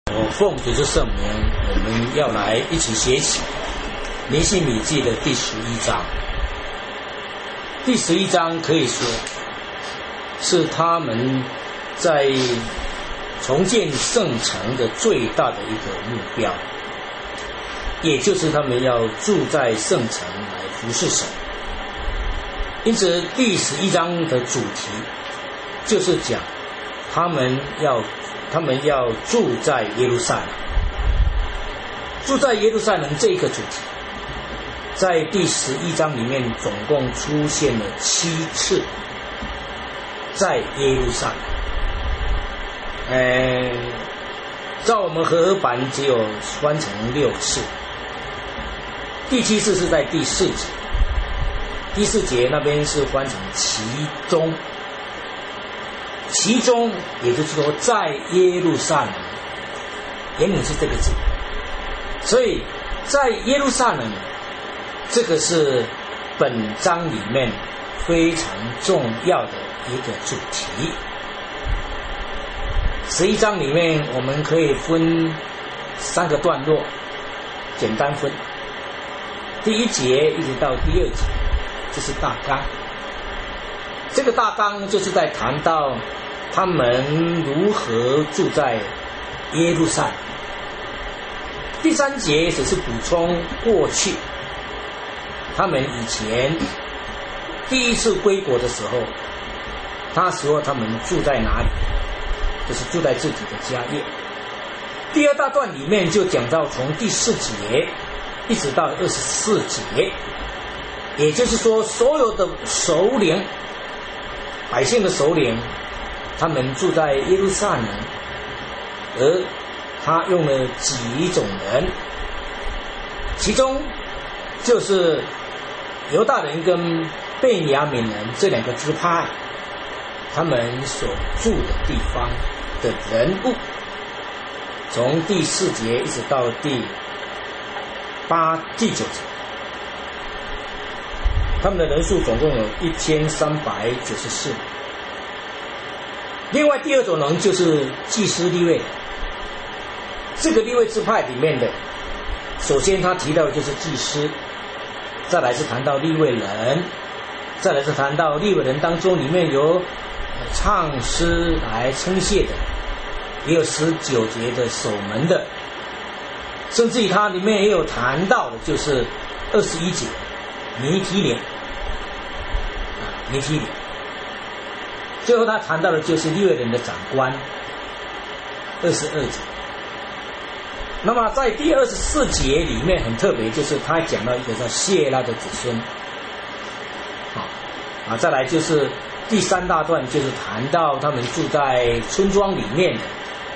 我奉主之圣名，我们要来一起学习尼希米记的第11章。第11章可以说是他们在重建圣城的最大的一个目标，也就是他们要住在圣城来服侍神。因此第11章的主题就是讲他们要住在耶路撒冷。住在耶路撒冷这个主题在第11章里面总共出现了7次，在耶路撒冷。照我们和合版只有翻成6次，第7次是在第4节，第4节那边是翻成其中，其中也就是说在耶路撒冷，原本是这个字，所以在耶路撒冷这个是本章里面非常重要的一个主题。11章里面我们可以分3个段落，简单分。第1节一直到第2节，这是大纲。这个大纲就是在谈到他们如何住在耶路撒冷。第3节只是补充过去，他们以前第一次归国的时候，那时候他们住在哪里，就是住在自己的家业。第2大段里面就讲到从第4节一直到24节，也就是说所有的首领，百姓的首领，他们住在耶路撒冷，而他用了几种人，其中就是犹大人跟便雅悯人这2个支派，他们所住的地方的人物，从第4节一直到第8、第9节，他们的人数总共有1394。另外第2种人就是祭司利未，这个利未支派里面的，首先他提到的就是祭司，再来是谈到利未人，再来是谈到利未人当中里面有唱诗来称谢的，也有19节的守门的，甚至于它里面也有谈到的就是21节尼提连，尼提连。最后他谈到的就是利未人的长官22节。那么在第24节里面很特别，就是他讲到一个叫谢拉的子孙，再来就是第3大段，就是谈到他们住在村庄里面的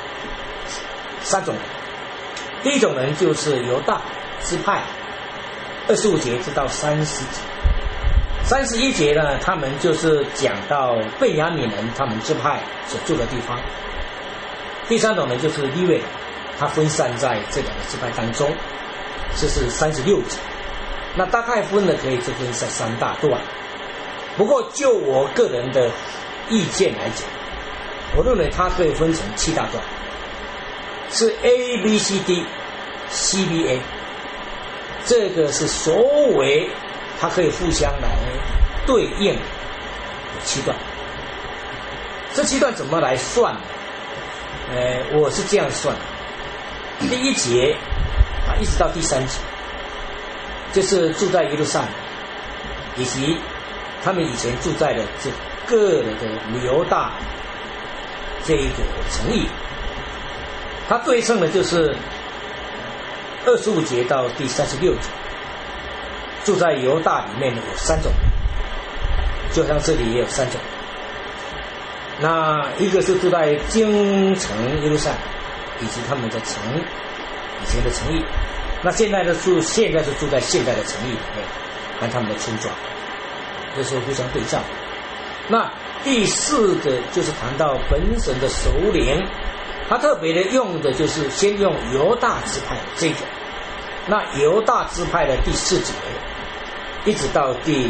3种人。第一种人就是犹大支派，25节直到30节。31节呢，他们就是讲到便雅悯人他们支派所住的地方。第3种人就是利未人，他分散在这2个支派当中，这是36节。那大概分的可以就分在3大段。不过就我个人的意见来讲，我认为它可以分成7大段，是 A、B、C、D、CBA， 这个是所谓它可以互相来对应7段。这7段怎么来算呢？我是这样算的，第1节一直到第3节，就是住在耶路撒冷，以及他们以前住在的这个的犹大这一个城邑，它对称的就是25节到第36节，住在犹大里面的有3种，就像这里也有3种。那一个是住在京城耶路撒冷，以及他们的城以前的城邑，那现在是住在现在的城邑里面，跟他们的村庄，这是互相对照。那第4个就是谈到本省的首领，他特别的用的就是先用犹大支派这个，那犹大支派的第4节一直到第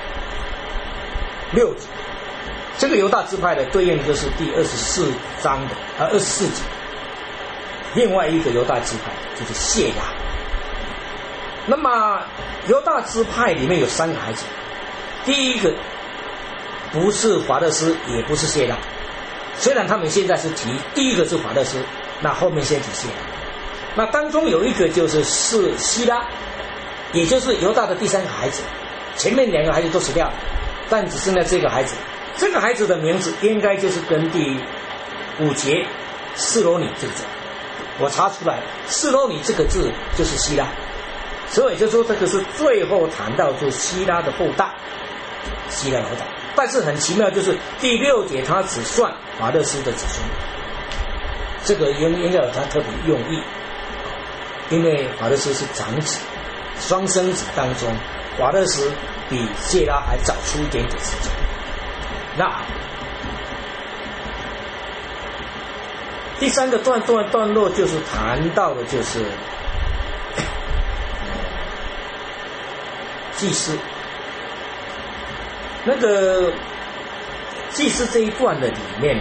6节，这个犹大支派的对应就是第24章的24节， 另外一个犹大支派就是谢拉。那么犹大支派里面有3个孩子，第一个不是法勒斯，也不是谢拉，虽然他们现在是提第一个是法勒斯，那后面先提谢拉。那当中有一个就是希拉，也就是犹大的第3个孩子，前面2个孩子都死掉了，但只剩下这个孩子。这个孩子的名字应该就是跟第5节示罗尼这个字，我查出来示罗尼这个字就是希拉，所以就说这个是最后谈到就希拉的后代，希拉的后代。但是很奇妙，就是第6节他只算法勒斯的子孙，这个应该有他特别用意，因为法勒斯是长子，双生子当中法勒斯比谢拉还早出一点点时间。那第3个段落就是谈到的就是祭司。那个祭司这一段的里面，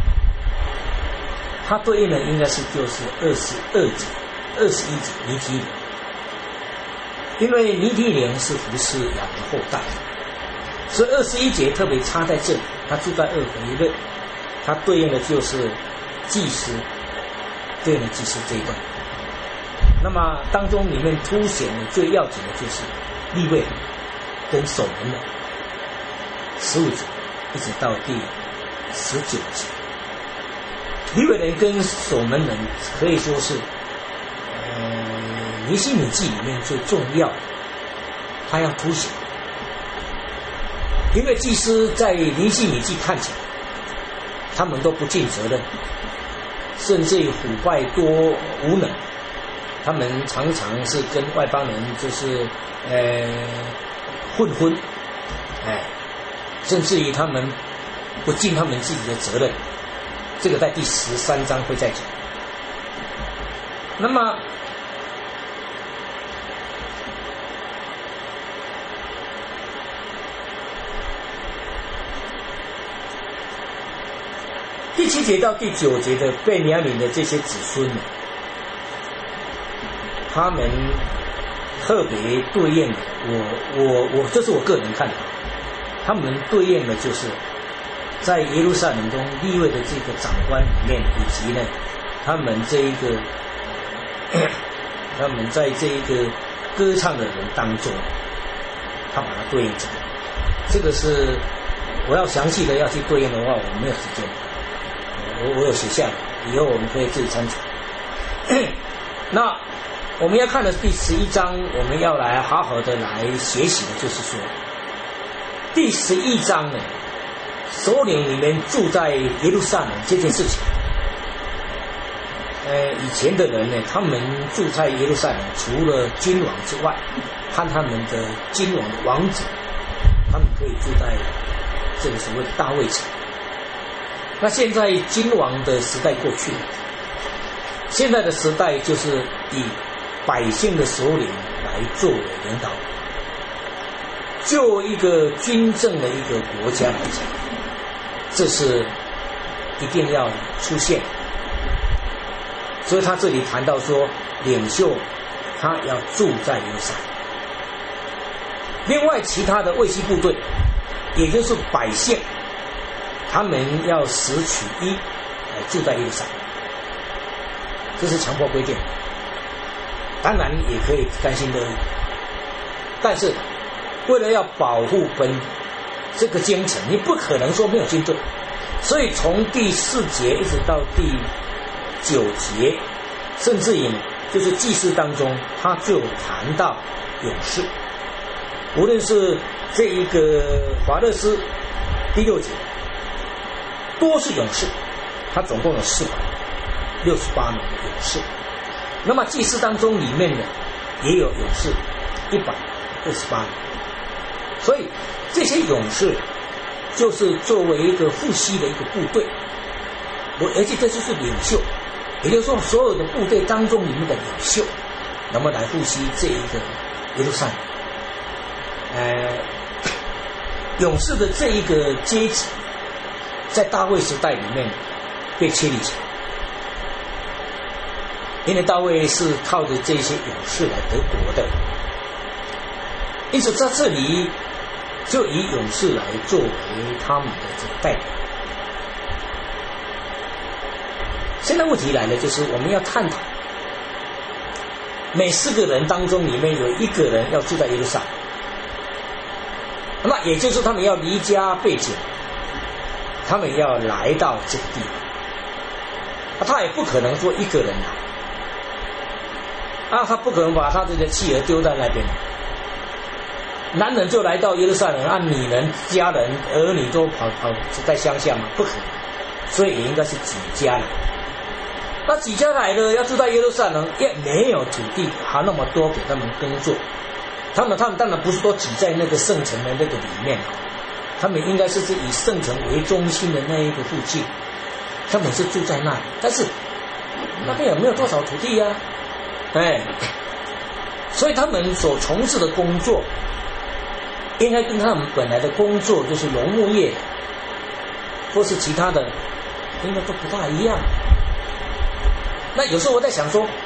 它对应的应该是就是22节、21节尼提连，因为尼提连是服侍亚的后代，所以21节特别插在这里，他住在2回勒，它对应的就是祭司，对应的祭司这一段。那么当中里面凸显的最要紧的就是利未人跟守门人，15节一直到第19节。利未人跟守门人可以说是尼希米记里面最重要的，他要凸显，因为祭司在尼希米记看起来他们都不尽责任，甚至于腐败多无能，他们常常是跟外邦人就是混婚，甚至于他们不尽他们自己的责任，这个在第13章会再讲。那么第7节到第9节的便雅悯的这些子孙，他们特别对应的，我这是我个人看法，他们对应的就是在耶路撒冷中利未的这个长官里面，以及呢他们这一个他们在这一个歌唱的人当中，他把它对应起来。这个是我要详细的要去对应的话，我没有时间，我有写下来，以后我们可以自己参考。那我们要看的第11章，我们要来好好的来学习的就是说，第11章呢，首领里面住在耶路撒冷这件事情，以前的人呢，他们住在耶路撒冷，除了君王之外，和他们的君王的王子，他们可以住在这个所谓的大卫城。那现在君王的时代过去了，现在的时代就是以百姓的首领来作为领导。就一个军政的一个国家来讲，这是一定要出现。所以他这里谈到说，领袖他要住在耶路撒冷。另外其他的卫系部队，也就是百姓，他们要10取1来住在耶路撒冷，这是强迫规定。当然也可以甘心乐意，但是为了要保护这个京城，你不可能说没有军队，所以从第4节一直到第9节，甚至于就是祭司当中，他就谈到勇士，无论是这一个法勒斯第6节，多是勇士，他总共有468名勇士。那么祭司当中里面呢，也有勇士128名。所以这些勇士就是作为一个父系的一个部队，而且这就是领袖，也就是说所有的部队当中里面的领袖，那么来父系这一个耶路撒冷。勇士的这一个阶级，在大卫时代里面被确立起来。 因为大卫是靠着这些勇士来得国的，因此在这里就以勇士来作为他们的这个代表。现在问题来了，就是我们要探讨每4个人当中里面有1个人要住在耶路撒冷，那也就是他们要离家背井，他们要来到这个地方，他也不可能说1个人来，他不可能把他的妻儿丢在那边，男人就来到耶路撒冷，女人、家人、儿女都跑在乡下嘛，不可能，所以也应该是几家来。那几家来了要住在耶路撒冷，也没有土地还那么多给他们耕作，他们当然不是说挤在那个圣城的那个里面，他们应该是以圣城为中心的那一个附近，他们是住在那里，但是那边有没有多少土地呀？所以他们所从事的工作应该跟他们本来的工作就是农牧业或是其他的应该都不大一样。那有时候我在想说，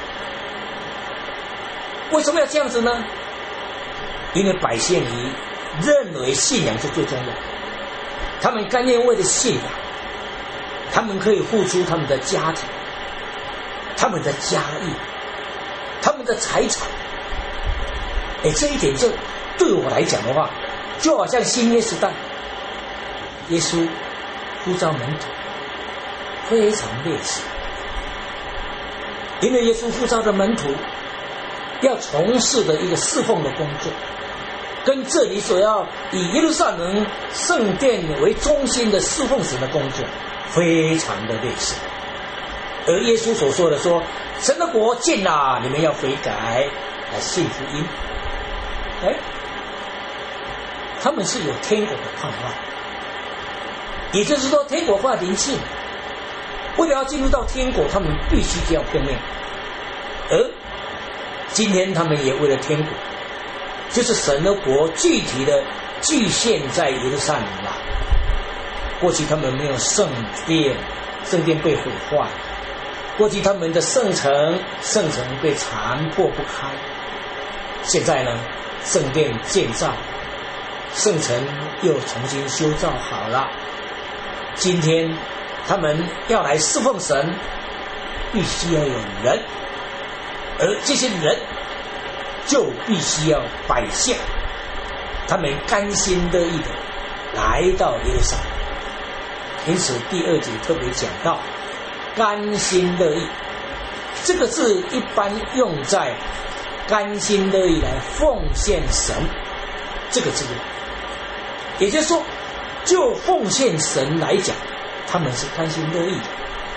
为什么要这样子呢？因为百姓认为信仰是最重要的，他们甘愿为了信仰，他们可以付出他们的家庭、他们的家业、他们的财产。这一点就对我来讲的话，就好像新约时代耶稣呼召门徒非常类似，因为耶稣呼召的门徒要从事的一个侍奉的工作，跟这里所要以耶路撒冷圣殿为中心的侍奉神的工作非常的类似。而耶稣所说的说，神的国近了，你们要悔改来信福音。他们是有天国的盼望，也就是说天国快临近，为了要进入到天国，他们必须就要拼命。而今天他们也为了天国，就是神的国具体的具现在耶路撒冷了。过去他们没有圣殿，圣殿被毁坏，过去他们的圣城被残破不堪，现在呢圣殿建造，圣城又重新修造好了。今天他们要来侍奉神，必须要有人，而这些人就必须要百姓，他们甘心乐意的来到耶路撒冷。因此第2节特别讲到甘心乐意，这个字一般用在甘心乐意来奉献神这个字，也就是说就奉献神来讲，他们是甘心乐意的。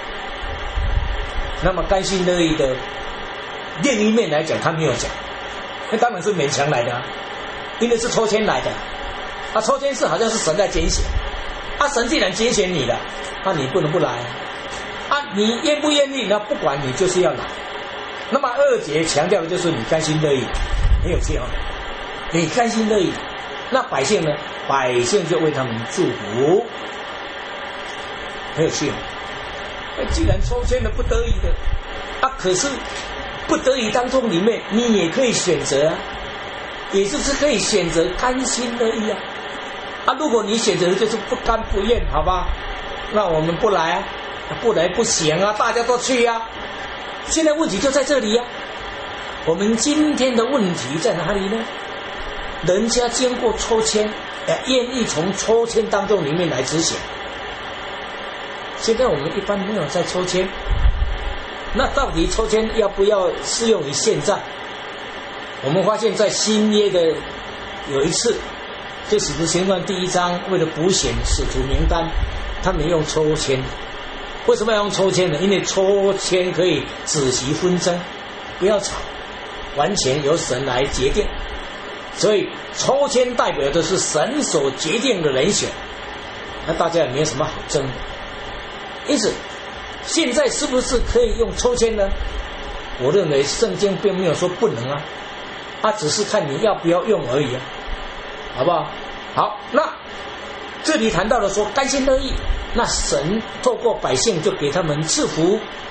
那么甘心乐意的另一面来讲，他没有讲，那当然是勉强来的，因为是抽签来的，抽签是好像是神在拣选，神既然拣选你了，你不能不来，你愿不愿意？那不管你就是要来。那么2节强调的就是你甘心乐意，很有趣你甘心乐意，那百姓呢？百姓就为他们祝福，很有趣既然抽签的不得已的，可是不得已当中里面你也可以选择也就是可以选择甘心乐意如果你选择的就是不甘不愿，好吧，那我们不来不来不行大家都去现在问题就在这里我们今天的问题在哪里呢？人家经过抽签，愿意从抽签当中里面来执行。现在我们一般没有在抽签，那到底抽签要不要适用于现在？我们发现在新约的有一次，就使徒行传第1章，为了补选使徒名单，他们用抽签。为什么要用抽签呢？因为抽签可以止息纷争，不要吵，完全由神来决定。所以抽签代表的是神所决定的人选，那大家也没有什么好争的。因此现在是不是可以用抽签呢？我认为圣经并没有说不能只是看你要不要用而已好不好？好，那这里谈到了说甘心乐意，那神透过百姓就给他们赐福，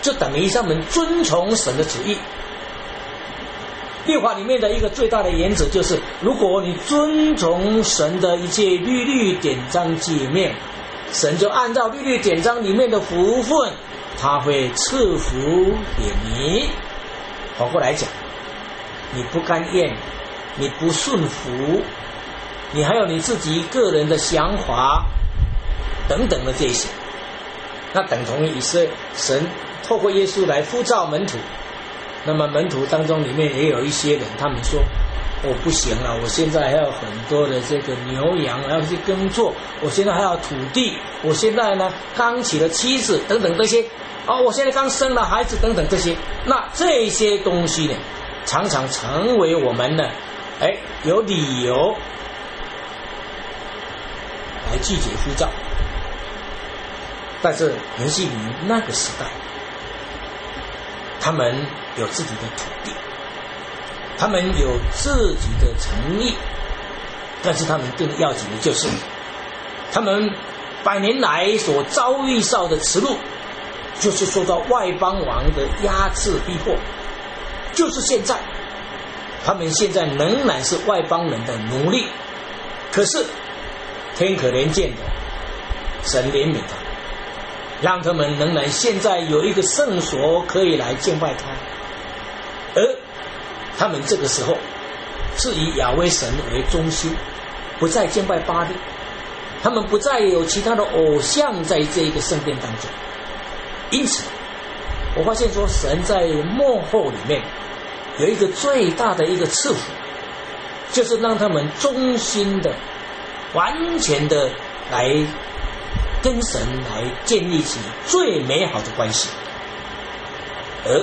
就等于他们遵从神的旨意。律法里面的一个最大的原则就是，如果你遵从神的一切律律典章诫命，神就按照律律典章里面的福分，他会赐福给你。反过来讲，你不甘愿，你不顺服，你还有你自己个人的想法等等的这些，那等同于神透过耶稣来呼召门徒。那么门徒当中里面也有一些人，他们说我不行了，我现在还有很多的这个牛羊还要去耕作，我现在还要土地，我现在呢刚娶了妻子等等这些，我现在刚生了孩子等等这些。那这些东西呢，常常成为我们呢有理由来拒绝呼召。但是尼希米那个时代，他们有自己的土地，他们有自己的诚意，但是他们更要紧的就是他们100年来所遭遇到的耻辱，就是受到外邦王的压制逼迫，就是现在他们现在仍然是外邦人的奴隶。可是天可怜见的，神怜悯他，让他们仍然现在有一个圣所可以来敬拜他，而他们这个时候是以亚威神为中心，不再敬拜巴力，他们不再有其他的偶像在这一个圣殿当中。因此我发现说，神在末后里面有一个最大的一个赐福，就是让他们忠心的完全的来跟神来建立起最美好的关系。而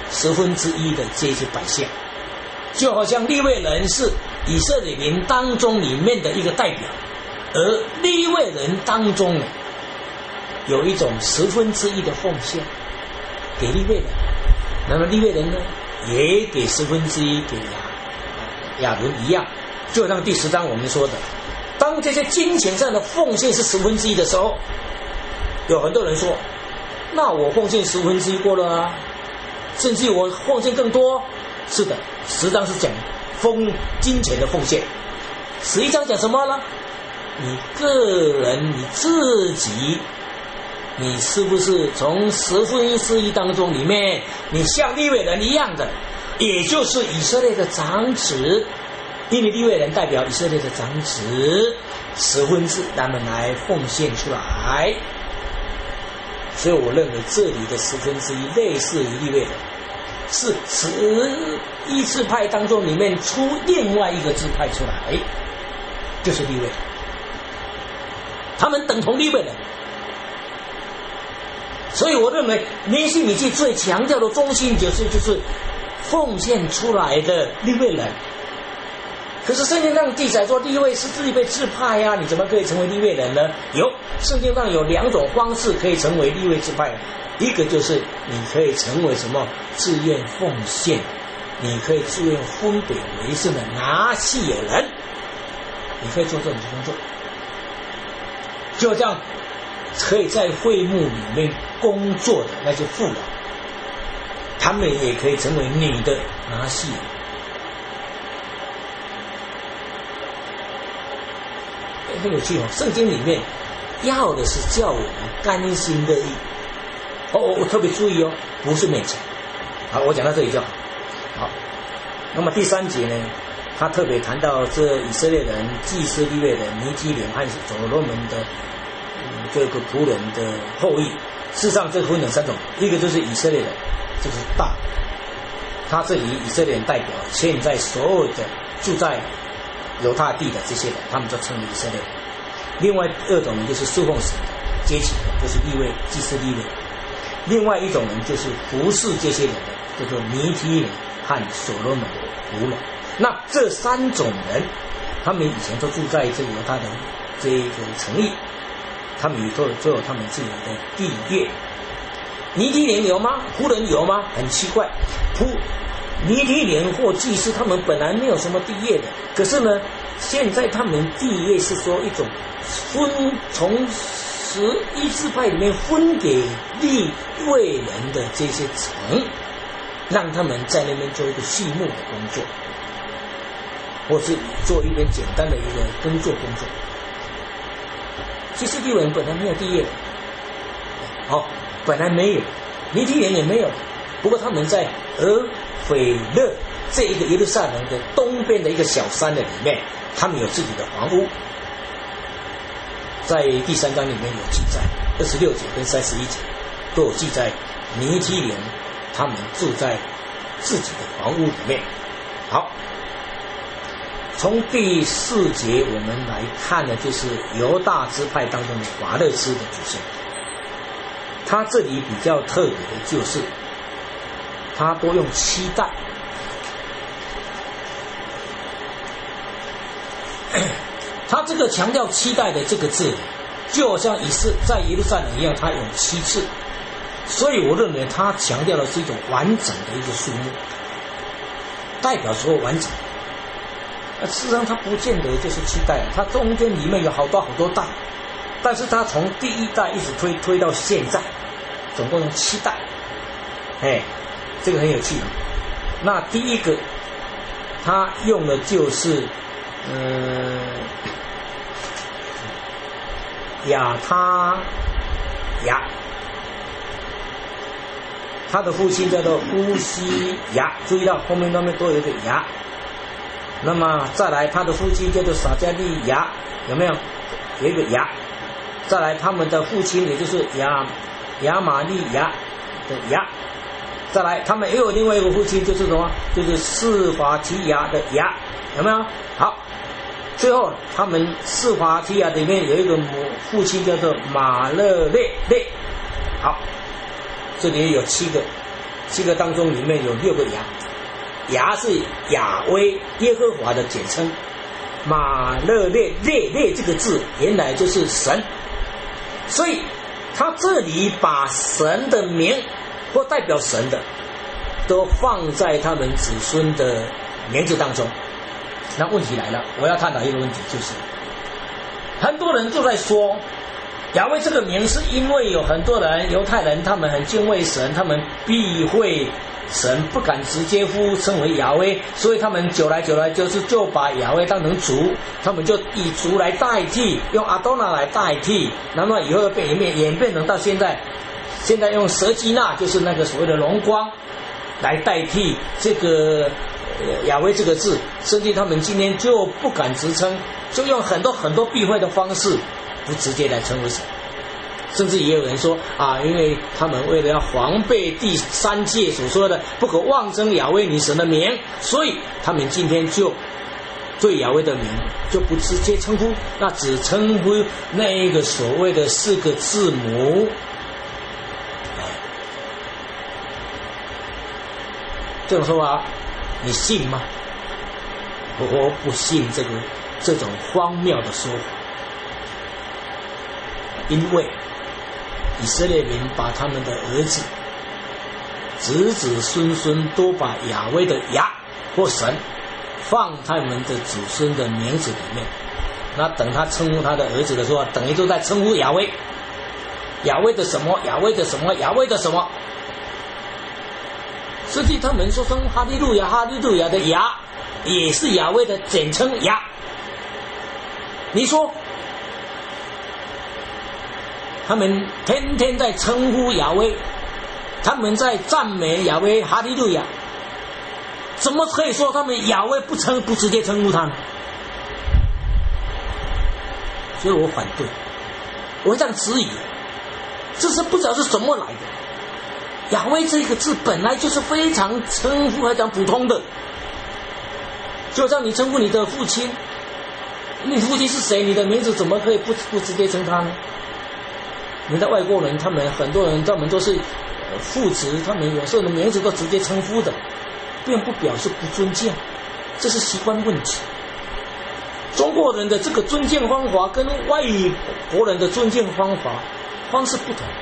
1/10的这些百姓，就好像利未人是以色列民当中里面的一个代表，而利未人当中呢，有一种1/10的奉献给利未人，那么利未人呢也给1/10给亚伦一样。就像第10章我们说的，当这些金钱上的奉献是1/10的时候，有很多人说，那我奉献1/10过了啊，甚至我奉献更多。是的，10章是讲金钱的奉献，11章讲什么呢？你个人你自己，你是不是从1/10当中里面，你像利未人一样的，也就是以色列的长子，因为利未人代表以色列的长子，1/10他们来奉献出来。所以我认为这里的1/10类似于利未人，是11支派当中里面出另外一个支派出来，就是利未人，他们等同利未人。所以我认为尼希米记最强调的中心就是奉献出来的利未人。可是圣经上记载说利未是利未支派啊，你怎么可以成为利未人呢？圣经上有2种方式可以成为利未支派，一个就是你可以成为什么自愿奉献，你可以自愿分别为圣的拿细尔人，你可以做这种工作，就像可以在会幕里面工作的那些妇老，他们也可以成为你的拿细尔。很有趣哦，圣经里面要的是叫我们甘心乐意。我特别注意哦，不是勉强。好，我讲到这里就好。好，那么第3节呢，他特别谈到这以色列人、祭司利未人、尼基连和所罗门的这个仆人的后裔。事实上，这分成3种，一个就是以色列人，就是大，他是以以色列人代表现在所有的住在犹大地的这些人，他们就称为以色列人。另外2种人就是侍奉神的阶级的，就是利未祭司利未。另外一种人就是服侍这些人的，叫做尼基人和所罗门仆人。那这3种人，他们以前都住在这个犹大的这个城邑，他们都有他们自己的地业。尼基人有吗？仆人有吗？很奇怪，尼基人或祭司他们本来没有什么地业的，可是呢，现在他们地业是说一种从一支派里面分给利未人的这些城，让他们在那边做一个畜牧的工作，或是做一点简单的一个耕作工作。其实利未人本来没有地业，本来没有，尼提人也没有，不过他们在俄斐勒这一个耶路撒冷的东边的一个小山的里面，他们有自己的房屋，在第3章里面有记载，26节跟31节都有记载，尼提人他们住在自己的房屋里面。好，从第4节我们来看的就是犹大支派当中的法勒斯的祖先。他这里比较特别的就是他多用7代，他这个强调7代的这个字，就好像在耶路撒冷一样，他用7次，所以我认为他强调的是一种完整的一个数目，代表说完整。事实上他不见得就是7代，他中间里面有好多代，但是他从第1代一直推到现在，总共有7代。这个很有趣。那第一个他用的就是亚他雅，他的父亲叫做乌西雅，注意到后面那边都有一个雅。那么再来他的父亲叫做撒迦利雅，有没有？有一个雅。再来他们的父亲也就是亚玛利亚的雅。再来他们也有另外一个父亲就是什么？就是示法提亚的雅，有没有？好，最后他们示法提亚里面有一个父亲叫做马勒列。好，这里有7个当中里面有6个雅，雅是雅威耶和华的简称，马勒列这个字原来就是神，所以他这里把神的名或代表神的都放在他们子孙的名字当中。那问题来了，我要探讨一个问题，就是很多人就在说亚威这个名是因为有很多人犹太人他们很敬畏神，他们避讳神，不敢直接呼称为亚威，所以他们久来就把亚威当成主，他们就以主来代替，用阿多纳来代替，那么以后演变成到现在用蛇基纳，就是那个所谓的荣光来代替这个亚威这个字，甚至他们今天就不敢直称，就用很多避讳的方式，不直接来称为神。甚至也有人说因为他们为了要防备第3诫所说的不可妄称亚威女神的名，所以他们今天就对亚威的名就不直接称呼，那只称呼那一个所谓的4个字母。这种说法你信吗？我不信这种荒谬的说法，因为以色列人把他们的儿子子子孙孙都把亚威的亚或神放他们的子孙的名字里面，那等他称呼他的儿子的时候，等于都在称呼亚威，亚威的什么，亚威的什么，亚威的什么。实际他们说称哈利路亚，哈利路亚的亚也是亚威的简称亚。你说他们天天在称呼亚威，他们在赞美亚威，哈利路亚，怎么可以说他们亚威不直接称呼他呢？所以我反对，我这样质疑，这是不知道是怎么来的。亚威这个字本来就是非常称呼非常普通的，就像你称呼你的父亲，你父亲是谁，你的名字怎么可以不直接称他呢？你的外国人，他们很多人他们都是父子，他们有时候的名字都直接称呼的，并不表示不尊敬，这是习惯问题。中国人的这个尊敬方法跟外国人的尊敬方式不同。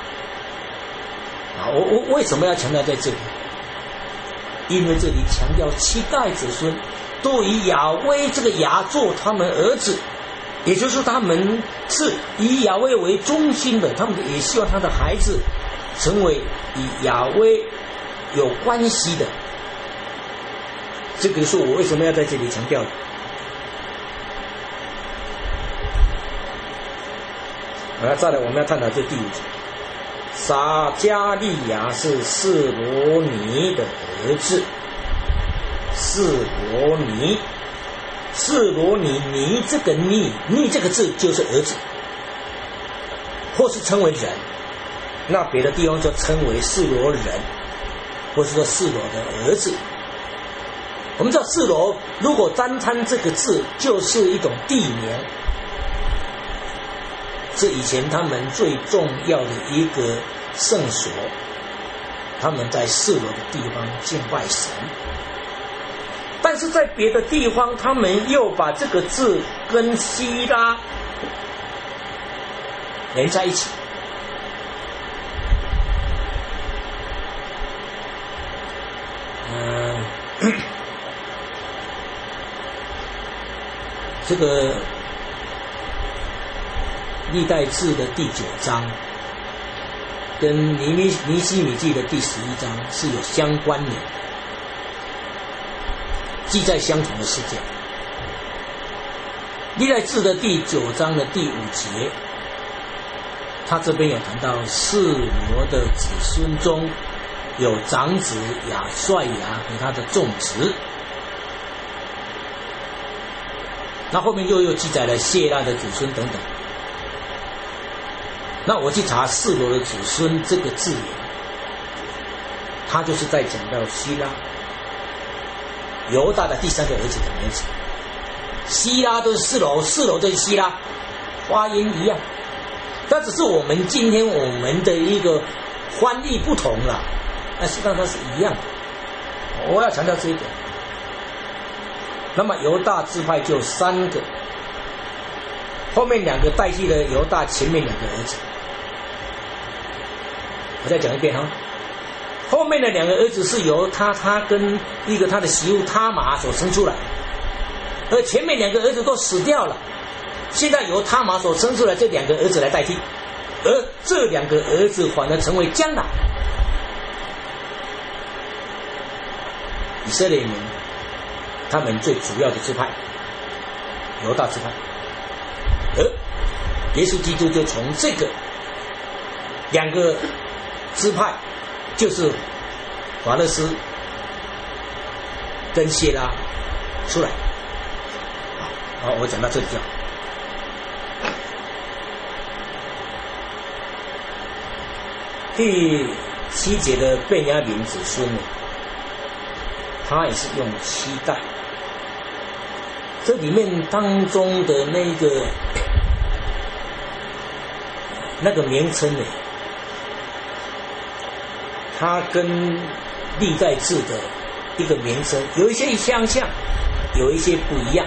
我为什么要强调在这里？因为这里强调7代子孙都以亚威这个亚做他们儿子， 也就是他们是以亚威为中心的，他们也希望他的孩子成为与亚威有关系的。这个是我为什么要在这里强调的。再来我们要探讨这第5节。撒迦利亚是示罗尼的儿子。示罗尼，示罗尼，尼这个尼这个字就是儿子，或是称为人，那别的地方就称为示罗人，或是说示罗的儿子。我们知道示罗如果单参这个字就是一种地名，是以前他们最重要的一个圣所，他们在示罗的地方敬拜神。但是在别的地方他们又把这个字跟希拉连在一起。这个历代志的第9章跟尼希米记的第11章是有相关联，记载相同的事件。历代志的第9章的第5节，他这边有谈到示罗的子孙中有长子亚帅亚和他的众子，那后面又记载了谢拉的子孙等等。那我去查示罗的子孙这个字眼，他就是在讲到希拉，犹大的第3个儿子的名字。希拉都是示罗，示罗就是希拉，发音一样，但只是我们今天我们的一个翻译不同了，但实际上它是一样的。我要强调这一点。那么犹大支派就3个，后面2个代替了犹大前面2个儿子。我再讲一遍哈，后面的2个儿子是由他跟一个他的媳妇他玛所生出来，而前面2个儿子都死掉了，现在由他玛所生出来这2个儿子来代替，而这2个儿子反而成为将来以色列民他们最主要的支派，犹大支派。而耶稣基督就从这个2个支派，就是法勒斯跟谢拉出来。好，我讲到这里就好。第7节的便雅悯子孙呢，他也是用7代，这里面当中的那个名称呢，它跟历代志的一个名称有一些相像，有一些不一样。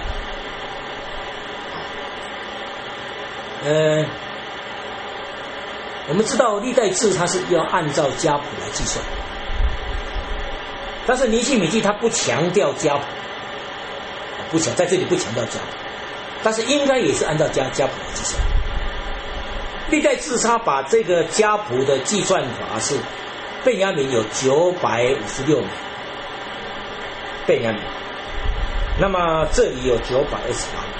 我们知道历代志它是要按照家谱来计算，但是尼希米记它不强调家谱，在这里不强调家谱，但是应该也是按照家谱来计算。历代志他把这个家谱的计算法是便雅悯有956名，便雅悯，那么这里有928名。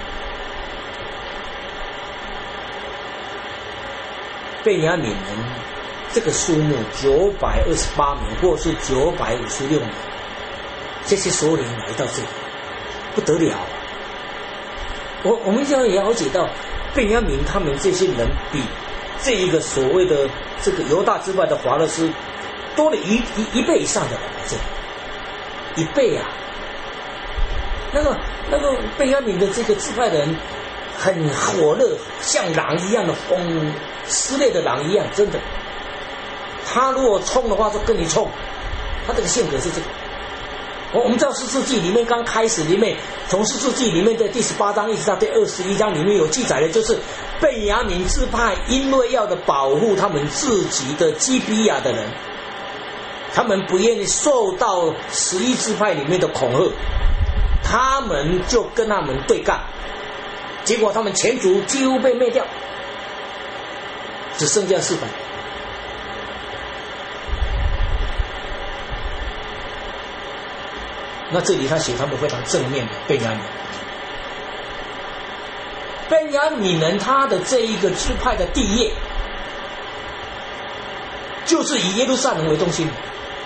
便雅悯人这个数目928名，或是956名，这些首领来到这里不得了。我们要了解到便雅悯他们这些人比这一个所谓的这个犹大支派的法勒斯多了一倍以上的人来这里，1倍啊！那个便雅悯的这个支派的人很火热，像狼一样的疯，撕裂的狼一样，真的。他如果冲的话，就跟你冲，他这个性格是这个。我们知道《士师记》里面刚开始里面，从《士师记》里面的第18章一直到第21章里面有记载的，就是便雅悯支派因为要的保护他们自己的基比亚的人，他们不愿意受到11支派里面的恐吓，他们就跟他们对干。 结果他们全族几乎被灭掉，只剩下400。那这里他写他们非常正面的便雅悯。便雅悯人他的这一个支派的地业，就是以耶路撒冷为中心。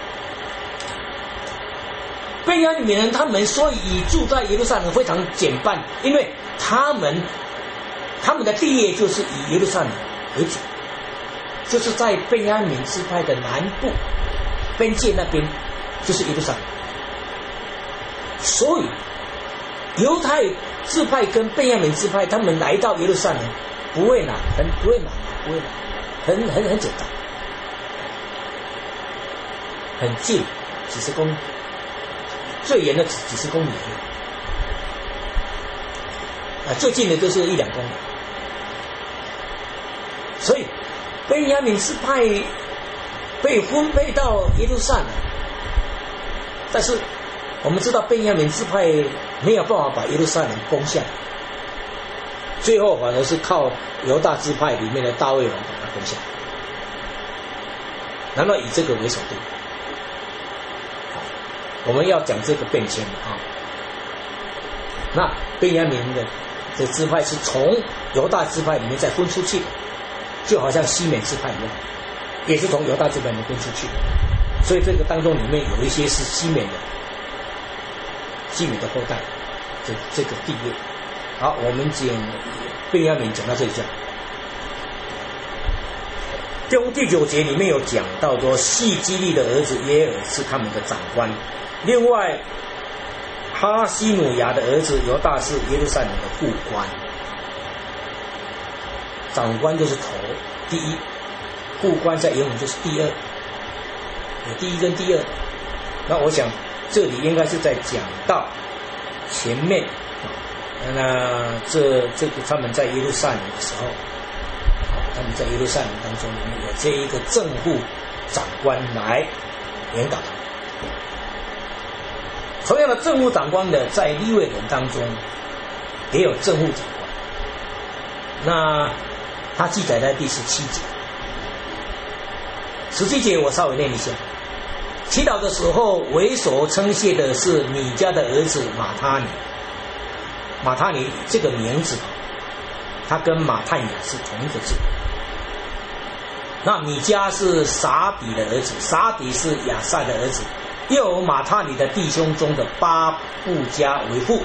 便雅悯人他们所以住在耶路撒冷非常简单，因为他们的地业就是以耶路撒冷为主，就是在便雅悯支派的南部边界那边就是耶路撒冷。所以犹太支派跟便雅悯支派他们来到耶路撒冷不会难，很简单，很近，几十公里，最远的几十公里最近的就是1-2公里。所以便雅悯支派被分配到耶路撒冷，但是我们知道便雅悯支派没有办法把耶路撒冷攻下来，最后反而是靠犹大支派里面的大卫王把它攻下来，然后以这个为首都。我们要讲这个变迁那便雅悯的这支派是从犹大支派里面再分出去的，就好像西缅支派一样，也是从犹大支派里面分出去的。所以这个当中里面有一些是西缅的后代，这个地业。好，我们讲便雅悯讲到这里。第9节里面有讲到说，细基利的儿子耶尔是他们的长官，另外哈西努亚的儿子犹大是耶路撒冷的副官。长官就是头，第一；副官在原文就是第二，有第一跟第二。那我想这里应该是在讲到前面，那这个他们在耶路撒冷的时候，他们在耶路撒冷当中有这一个正副长官来领导他们。同样的正副长官的在利未人当中也有正副长官，那他记载在第17节。17节我稍微念一下。祈祷的时候，为首称谢的是米迦的儿子马他尼。马他尼这个名字，他跟马探雅是同一个字。那米迦是撒比的儿子，撒比是亚萨的儿子，又有马他尼的弟兄中的巴布加为父，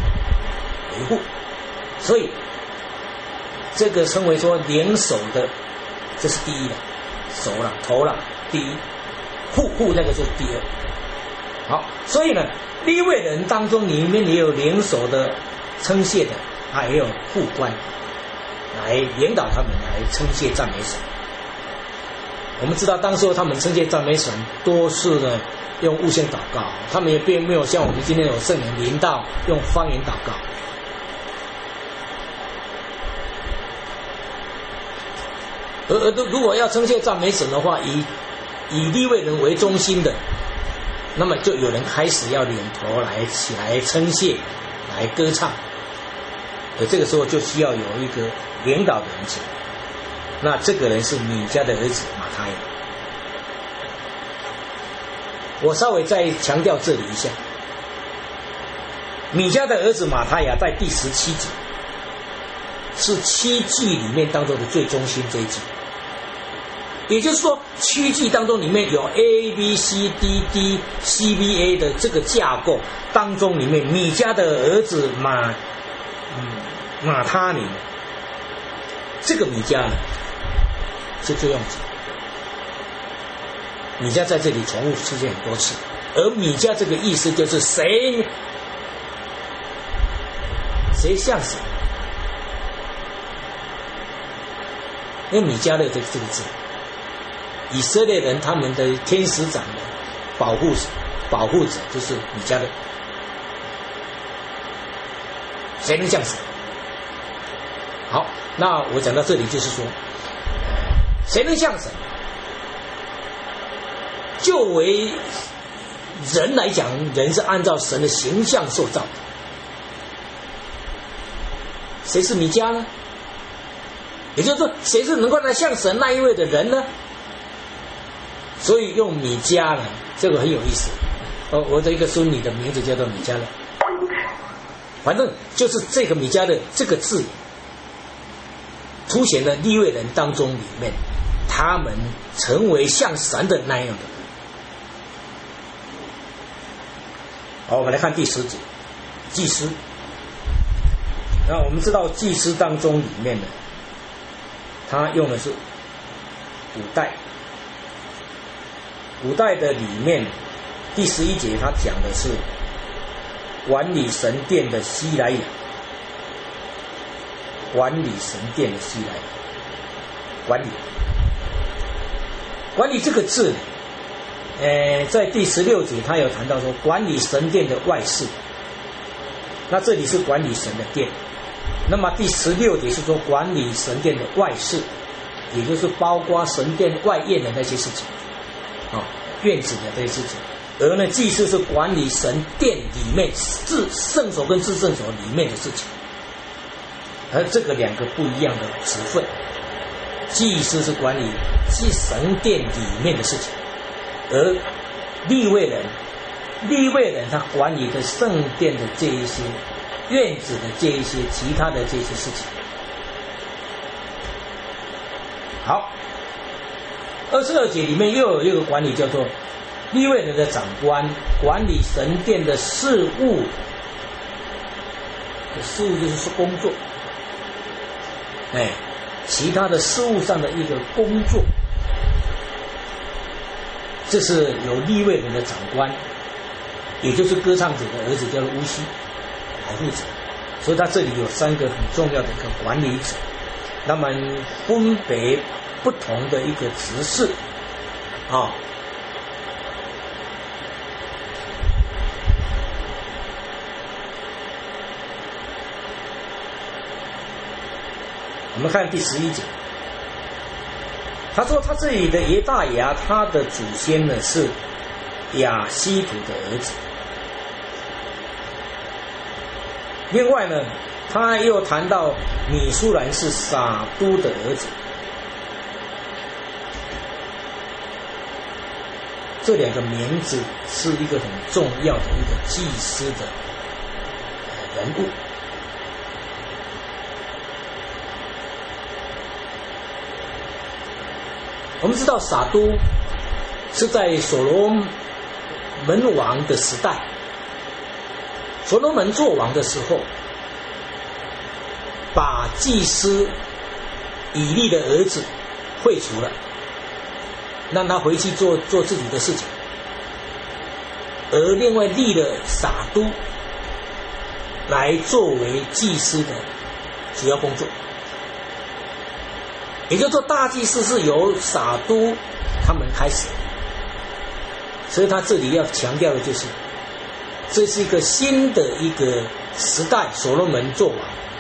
所以这个称为说领首的，这是第一了，首了，头了，第一。户那个就是第二。好，所以呢，利未人当中里面也有领首的称谢的，也有副官来领导他们来称谢赞美神。我们知道当时他们称谢赞美神多是呢用悟性祷告，他们也并没有像我们今天有圣灵临到用方言祷告。而如果要称谢赞美神的话，以利未人为中心的，那么就有人开始要领头来起来称谢，来歌唱。而这个时候就需要有一个领导的人起来。那这个人是米迦的儿子马他雅。我稍微再强调这里一下，米迦的儿子马他雅在第17节是7季里面当中的最中心这一季。也就是说7季当中里面有 ABCDDCBA 的这个架构当中里面，米迦的儿子马他尼，这个米迦呢是最用词。米迦在这里重复出现很多次，而米迦这个意思就是谁像谁，因为米迦的这个字，以色列人他们的天使长的保护者就是米迦的，谁能像谁？好，那我讲到这里就是说，谁能像神？就为人来讲，人是按照神的形象受造的， 谁是弥迦呢？也就是说，谁是能够来像神那一位的人呢？所以用弥迦呢，这个很有意思。我的一个孙女的名字叫做弥迦勒，反正就是这个弥迦勒这个字，凸显了利未人当中里面，他们成为像神的那样的人。好，我们来看第10节，祭司。那我们知道祭司当中里面呢，他用的是古代的里面第11节他讲的是管理神殿的希莱亚，管理神殿的希莱亚，管理这个字在第16节他有谈到说管理神殿的外事，那这里是管理神的殿，那么第16节是说管理神殿的外事，也就是包括神殿外院的那些事情院子的这些事情。而呢，祭司是管理神殿里面至圣所跟至圣所里面的事情，而这个两个不一样的职分。祭司是管理神殿里面的事情，而利未人他管理的圣殿的这一些院子的这一些其他的这些事情。好，22节里面又有一个管理叫做利未人的长官，管理神殿的事务，事务就是工作，其他的事务上的一个工作，这是有利未人的长官，也就是歌唱者的儿子叫做乌西来负责。所以他这里有3个很重要的一个管理者，那么分别不同的一个职事我们看第11节，他说他这里的耶大牙，他的祖先呢是亚希图的儿子。另外呢，他又谈到米舒兰是撒都的儿子。这2个名字是一个很重要的一个祭司的人物。我们知道撒都是在所罗门王的时代，所罗门做王的时候，把祭司以利的儿子废除了，让他回去做自己的事情，而另外立了撒都来作为祭司的主要工作。也就是说，大祭司是由撒都他们开始，所以他这里要强调的就是，这是一个新的一个时代，所罗门做王，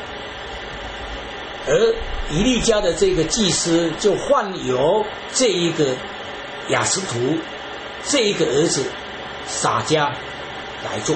而以利家的这个祭司就换由这一个亚实图这一个儿子撒迦来做。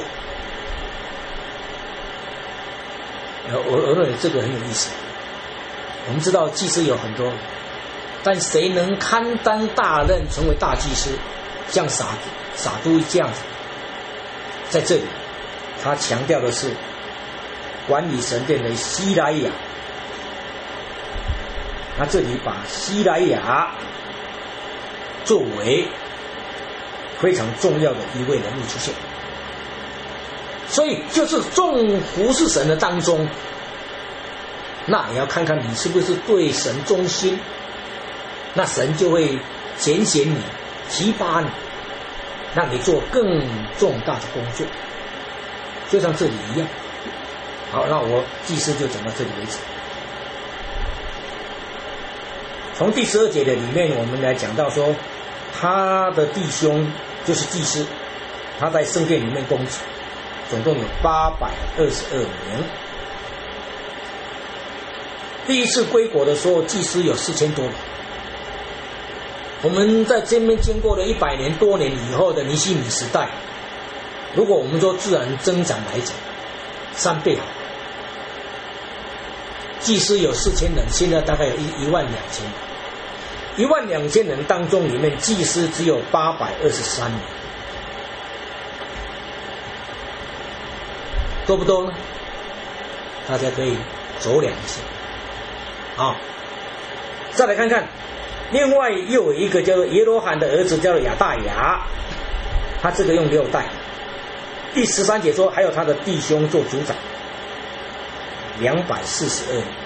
我认为这个很有意思。我们知道祭司有很多，但谁能堪当大任成为大祭司，像撒都这样子，在这里他强调的是管理神殿的希莱亚，他这里把希莱亚作为非常重要的一位人物出现，所以就是众服侍神的当中，那也要看看你是不是对神忠心，那神就会拣选你，提拔你，让你做更重大的工作，就像这里一样。好，那我祭司就讲到这里为止。从第12节的里面，我们来讲到说，他的弟兄就是祭司，他在圣殿里面供职，总共有822名。第一次归国的时候，祭司有4000多人。我们在这边经过了100年多年以后的尼希米时代，如果我们说自然增长来讲，3倍好。 祭司有4000人，现在大概有12000人。12000人当中，里面祭司只有823人，多不多呢？大家可以酌量一下。好，再来看看，另外又有一个叫做耶罗罕的儿子叫做亚大雅，他这个用6代。第13节说，还有他的弟兄做族长，242人。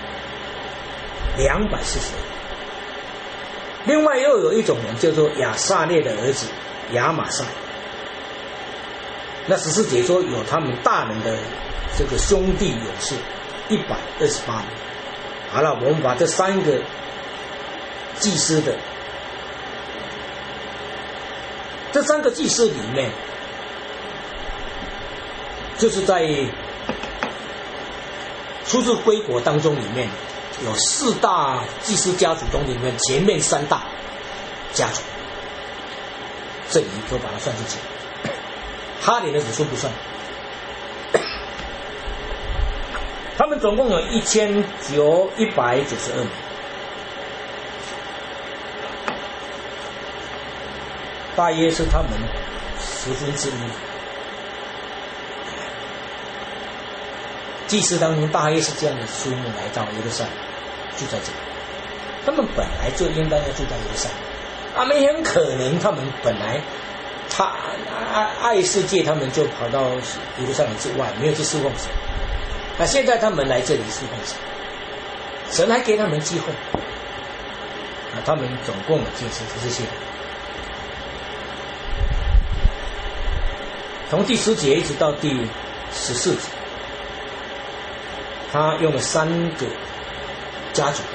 另外又有一种人叫做亚撒列的儿子亚玛撒，那14节说有他们大人的这个兄弟勇士128人。好了，我们把这3个祭司的，这3个祭司里面，就是在出自归国当中里面有4大祭司家族中里面前面3大家族，这里就把它算进去。哈连的子孙不算，他们总共有192名。大约是他们1/10。祭司当中大约是这样的数目来到耶路撒冷，住在这里。他们本来就应该要住在耶路撒冷，很可能他们本来爱世界，他们就跑到耶路撒冷之外，没有去侍奉神。那现在他们来这里侍奉神，神还给他们机会。他们总共有这些。从第10节一直到第14节，他用了3个家族。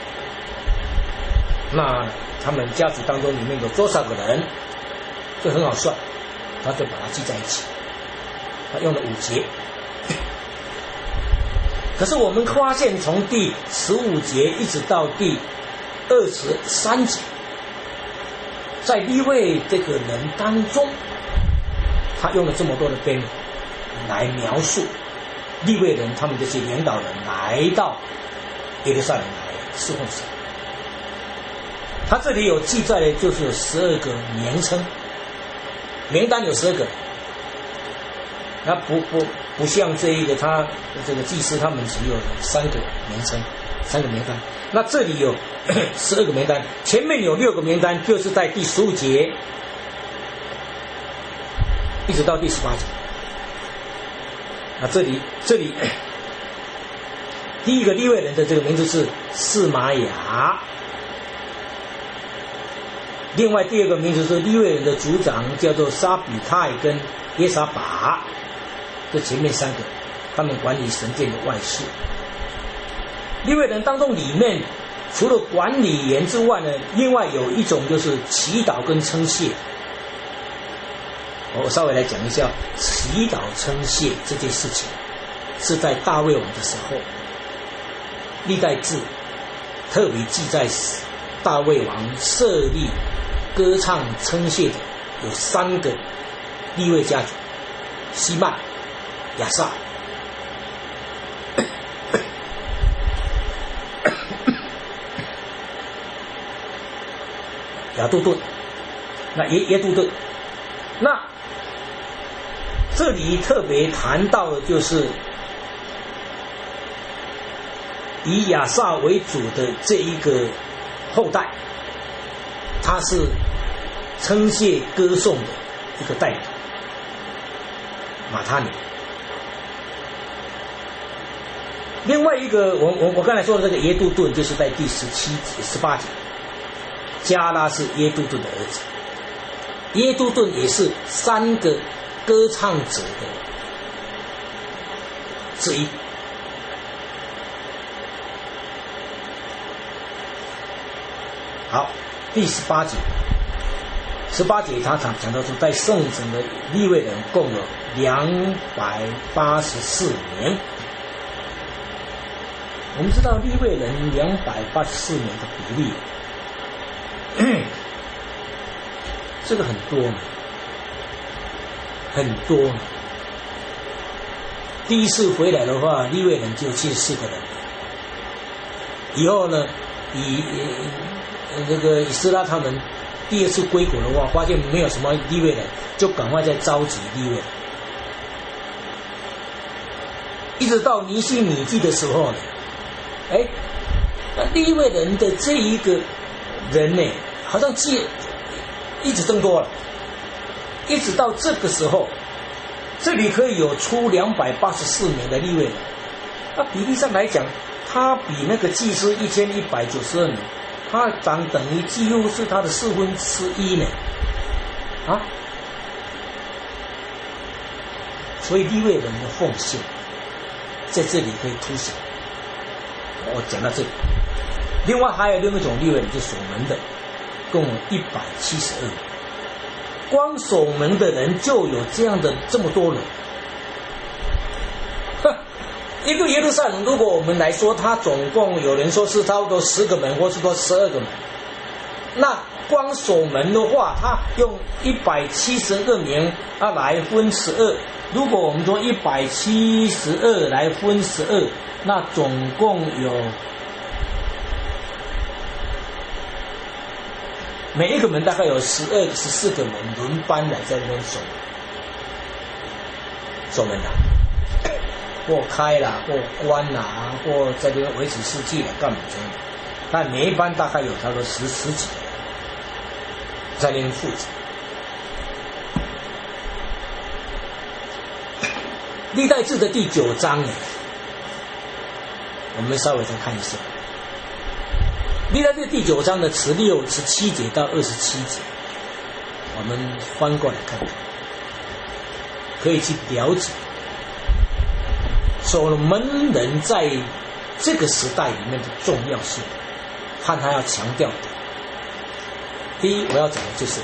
那他们家族当中里面有多少个人，就很好算，他就把它记在一起。他用了5节。可是我们发现，从第15节一直到第23节，在利未这个人当中，他用了这么多的篇来描述利未人他们这些领导人来到耶路撒冷来侍奉神。他这里有记载的就是有12个名称，名单有12个。那不像这一个他这个祭司他们只有3个名称，3个名单。那这里有12个名单，前面有6个名单，就是在第15节一直到第18节。这里第一个利未人的这个名字是示玛雅，另外第2个名字是利未人的族长叫做沙比泰跟耶沙拔，这前面3个他们管理神殿的外事。利未人当中里面除了管理员之外呢，另外有一种就是祈祷跟称谢。我稍微来讲一下祈祷称谢这件事情，是在大卫王的时候，历代志特别记载大卫王设立歌唱称谢的有3个利未家族：希曼、亚萨、亚杜顿，那耶杜顿。那这里特别谈到的就是以亚萨为主的这一个后代，他是称谢歌颂的一个代表，马他尼。另外一个我刚才说的这个耶杜顿，就是在第17节、18节，加拉是耶杜顿的儿子，耶杜顿也是3个歌唱者的之一。好，第18节他讲到说，在圣城的利未人共有284名。我们知道利未人284名的比例，这个很多呢，很多呢。第一次回来的话，利未人就74个人， 以后呢，这个以斯拉他们第二次归国的话，发现没有什么利未人，就赶快再召集利未人。一直到尼希米记的时候呢，利未人的这一个人呢，好像一直增多了，一直到这个时候，这里可以有出284名的利未人。那比例上来讲，他比那个祭司1192名，他等于几乎是他的1/4呢，所以利未人的奉献在这里可以凸显。我讲到这里，另外还有另一种利未人，就是守门的，共有172人。光守门的人就有这么多人。一个耶路撒冷，如果我们来说，它总共有人说是差不多10个门，或是说12个门。那光守门的话，它用172名来分12。如果我们说172来分12，那总共有每一个门大概有14个门轮班来在那边守门的。或开啦，或关啦，或在这边维持士气啦，干嘛这样？但每一班大概有差不多十几个人在那边负责。历代志的第9章呢，我们稍微再看一下。历代志第9章的16、17节到27节，我们翻过来看看，可以去了解守门人在这个时代里面的重要性，和他要强调的。第一，我要讲的就是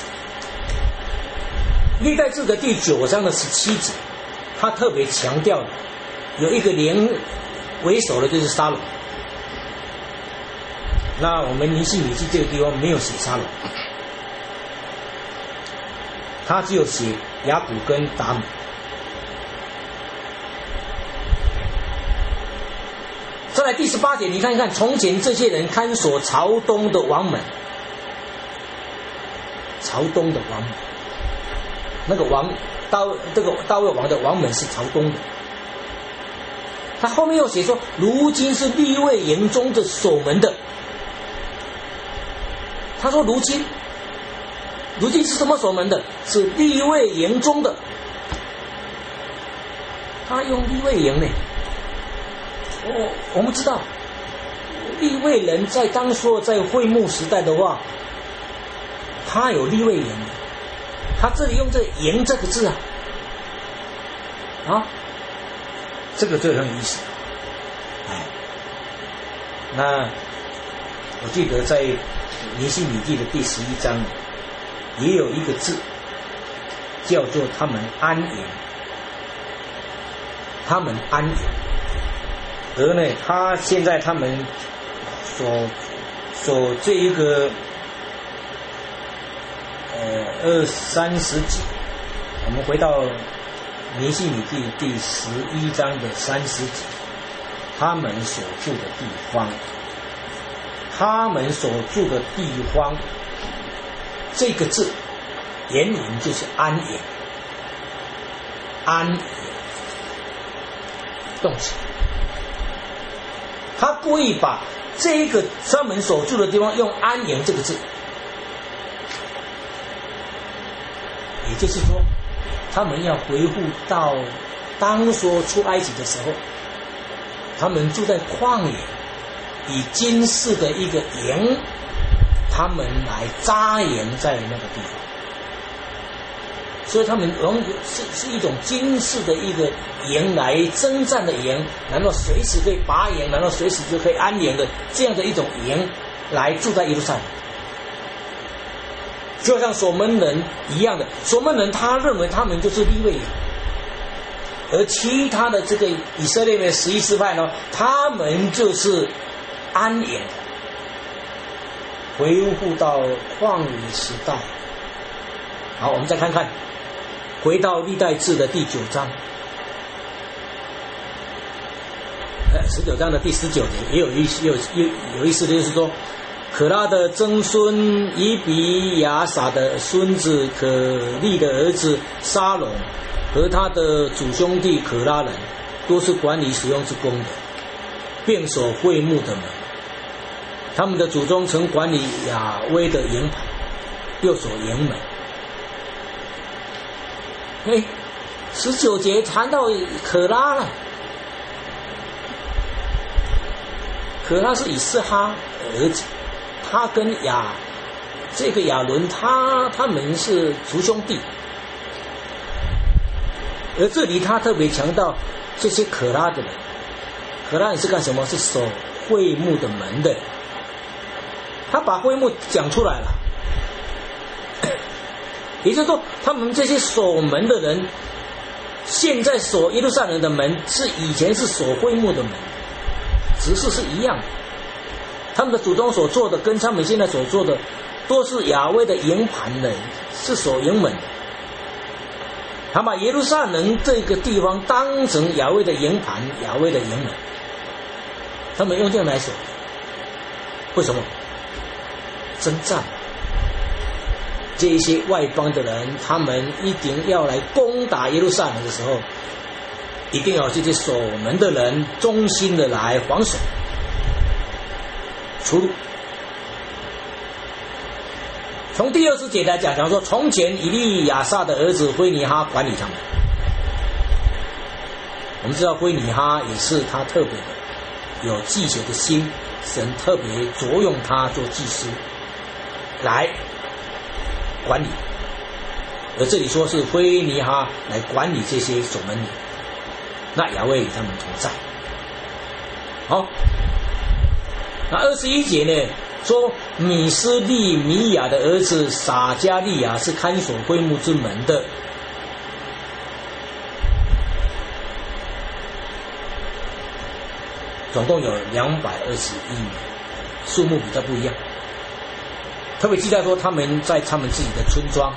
历代志的第9章的17节，他特别强调有一个连为首的就是沙龙。那我们尼希米记这个地方没有写沙龙，他只有写雅古跟达姆。再来第18节，你看看，从前这些人看守朝东的王门，朝东的王门，那个大卫王的王门是朝东的。他后面又写说，如今是利未营中的守门的。他说如今是什么守门的？是利未营中的。他用利未营呢？我们知道，利未人在当初在会幕时代的话，他有利未营，他这里用这“营”这个字这个就很有意思。那我记得在尼希米记的第11章也有一个字叫做他们安营，他们安营。而呢，他现在他们所这一个30节，我们回到尼希米记第11章的30节，他们所住的地方，这个字原名就是安营，安营动词。他故意把这个他们所住的地方用安营这个字，也就是说，他们要回复到当说出埃及的时候，他们住在旷野，以金氏的一个营，他们来扎营在那个地方。所以他们是一种金氏的一个营来征战的营，然后随时可以拔营，然后随时就可以安营的这样的一种营来住在耶路撒冷，就像守门人一样的。守门人他认为他们就是利未营，而其他的这个以色列的11支派呢，他们就是安营，恢复到旷野时代。好，我们再看看。回到历代志的第9章， 19章的第19节也有意思的，就是说，可拉的曾孙以比亚撒的孙子可利的儿子沙龙和他的祖兄弟可拉人，都是管理使用之功的，并守会幕的门。他们的祖宗曾管理亚威的营盘，又守营门。19节谈到可拉了，可拉是以斯哈儿子，他跟这个亚伦他们是族兄弟，而这里他特别强调这些可拉的人，可拉人是干什么？是守会幕的门的，他把会幕讲出来了，也就是说，他们这些守门的人，现在守耶路撒冷的门，是以前是守会幕的门，只是一样的。他们的祖宗所做的，跟他们现在所做的，都是亚威的营盘的，是守营门的。他把耶路撒冷这个地方当成亚威的营盘，亚威的营门，他们用这样来守。为什么？征战。这一些外邦的人，他们一定要来攻打耶路撒冷的时候，一定要这些守门的人忠心的来防守出路。从第20节来讲说，从前以利亚撒的儿子灰尼哈管理他们。我们知道灰尼哈也是他特别的有祭血的心，神特别着用他做祭司来管理，而这里说是灰尼哈来管理这些守门人，那亚威与他们同在。好，那21节呢，说米斯利米亚的儿子撒加利亚是看守会幕之门的。总共有221名，数目比较不一样。特别记得说他们在他们自己的村庄，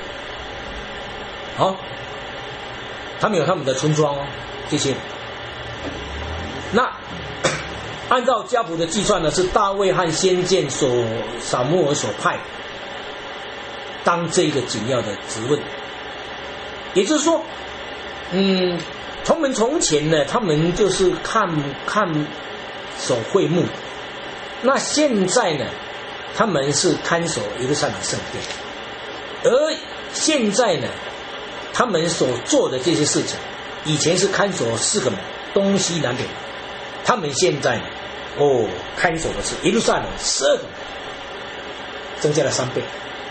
他们有他们的村庄哦，这些。那按照家谱的计算呢，是大卫和先见撒母耳所派当这个紧要的职位。也就是说，他们从前呢，他们就是看守会幕，那现在呢，他们是看守耶路撒冷圣殿，而现在呢，他们所做的这些事情，以前是看守4个门，东西南北门，他们现在呢，看守的是耶路撒冷12个门，增加了3倍。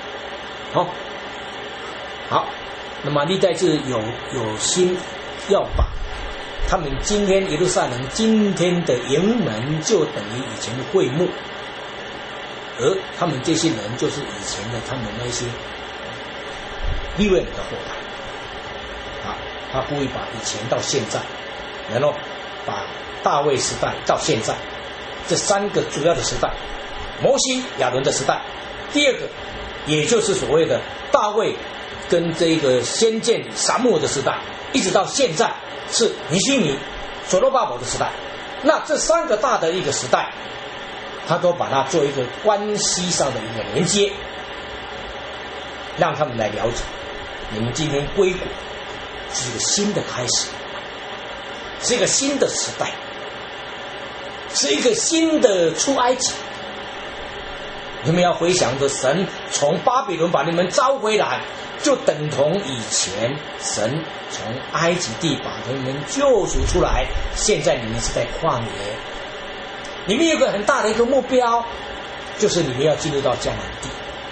好，那么历代志有心要把他们今天耶路撒冷今天的营门就等于以前的会幕，而他们这些人就是以前的他们那些利未人的后代。他故意把以前到现在，然后把大卫时代到现在这3个主要的时代，摩西亚伦的时代，第2个也就是所谓的大卫跟这个先见撒母耳的时代，一直到现在是尼希米所罗巴伯的时代。那这3个大的一个时代，他都把它做一个关系上的一个连接，让他们来了解，你们今天归国是一个新的开始，是一个新的时代，是一个新的出埃及。你们要回想着神从巴比伦把你们招回来，就等同以前神从埃及地把你们救赎出来，现在你们是在旷野，你们有个很大的一个目标，就是你们要进入到迦南地。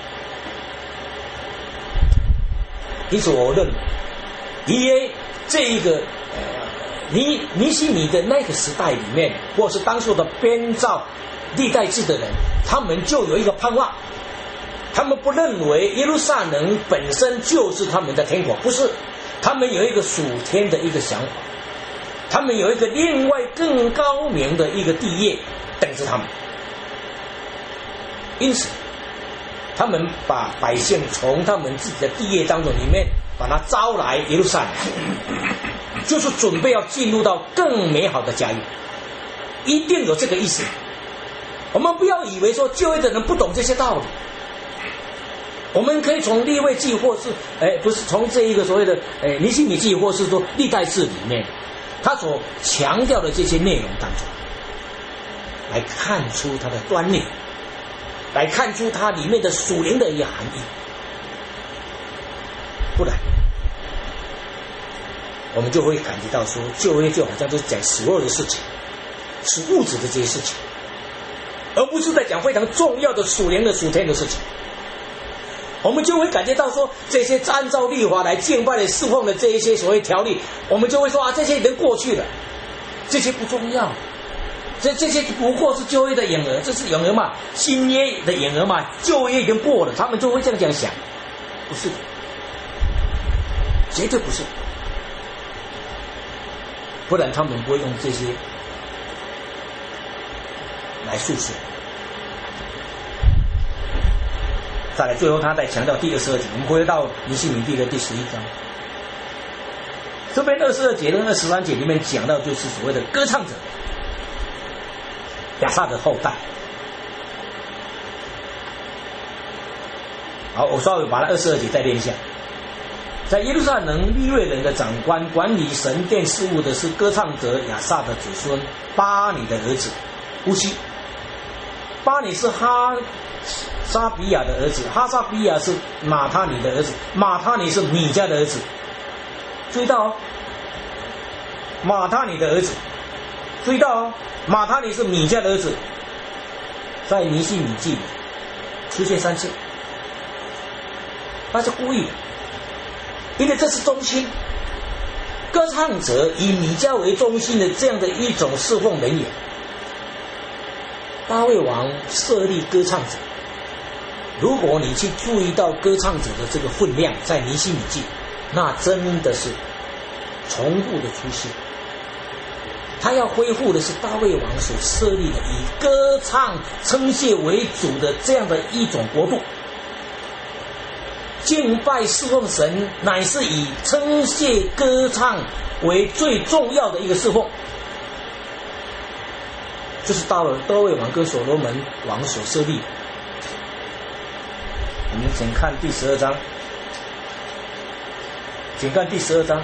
因此我认为因为这一个尼希米的那个时代里面，或是当初的编造历代志的人，他们就有一个盼望，他们不认为耶路撒冷本身就是他们的天国，不是，他们有一个属天的一个想法，他们有一个另外更高明的一个地业等着他们。因此他们把百姓从他们自己的地业当中里面把他招来耶路撒冷，就是准备要进入到更美好的家园。 一定有这个意思。我们不要以为说旧约的人不懂这些道理，我们可以从利未记或是不是从这一个所谓的尼希米记或是说历代志里面，他所强调的这些内容当中，来看出它的端倪，来看出它里面的属灵的一个含义。不然我们就会感觉到说旧约就好像就是讲所有的事情，是物质的这些事情，而不是在讲非常重要的属灵的属天的事情。我们就会感觉到说这些按照律法来敬拜的侍奉的这一些所谓条例，我们就会说这些已经过去了，这些不重要，这些不过是旧约的影儿，这是影儿嘛，新约的影儿嘛，旧约已经过了，他们就会这样想。不是的，绝对不是，不然他们不会用这些来述说。再来，最后他再强调第22节，我们回到尼希米记的第11章，这边22节跟23节里面讲到就是所谓的歌唱者亚萨的后代。好，我稍微把那22节再念一下。在耶路撒冷利未人的长官，管理神殿事务的是歌唱者亚萨的子孙巴尼的儿子乌西。巴尼是哈沙比亚的儿子，哈沙比亚是马他尼的儿子，马他尼是米迦的儿子。注意到哦，马他尼的儿子，注意到哦，马他尼是米迦的儿子，在尼希米记里出现3次，他是故意的，因为这是中心，歌唱者以米迦为中心的这样的一种侍奉人员。大卫王设立歌唱者，如果你去注意到歌唱者的这个分量，在尼希米记，那真的是重复的出现。他要恢复的是大卫王所设立的以歌唱称谢为主的这样的一种国度。敬拜侍奉神乃是以称谢歌唱为最重要的一个侍奉，就是大卫王跟所罗门王所设立的。我们请看第12章，请看第12章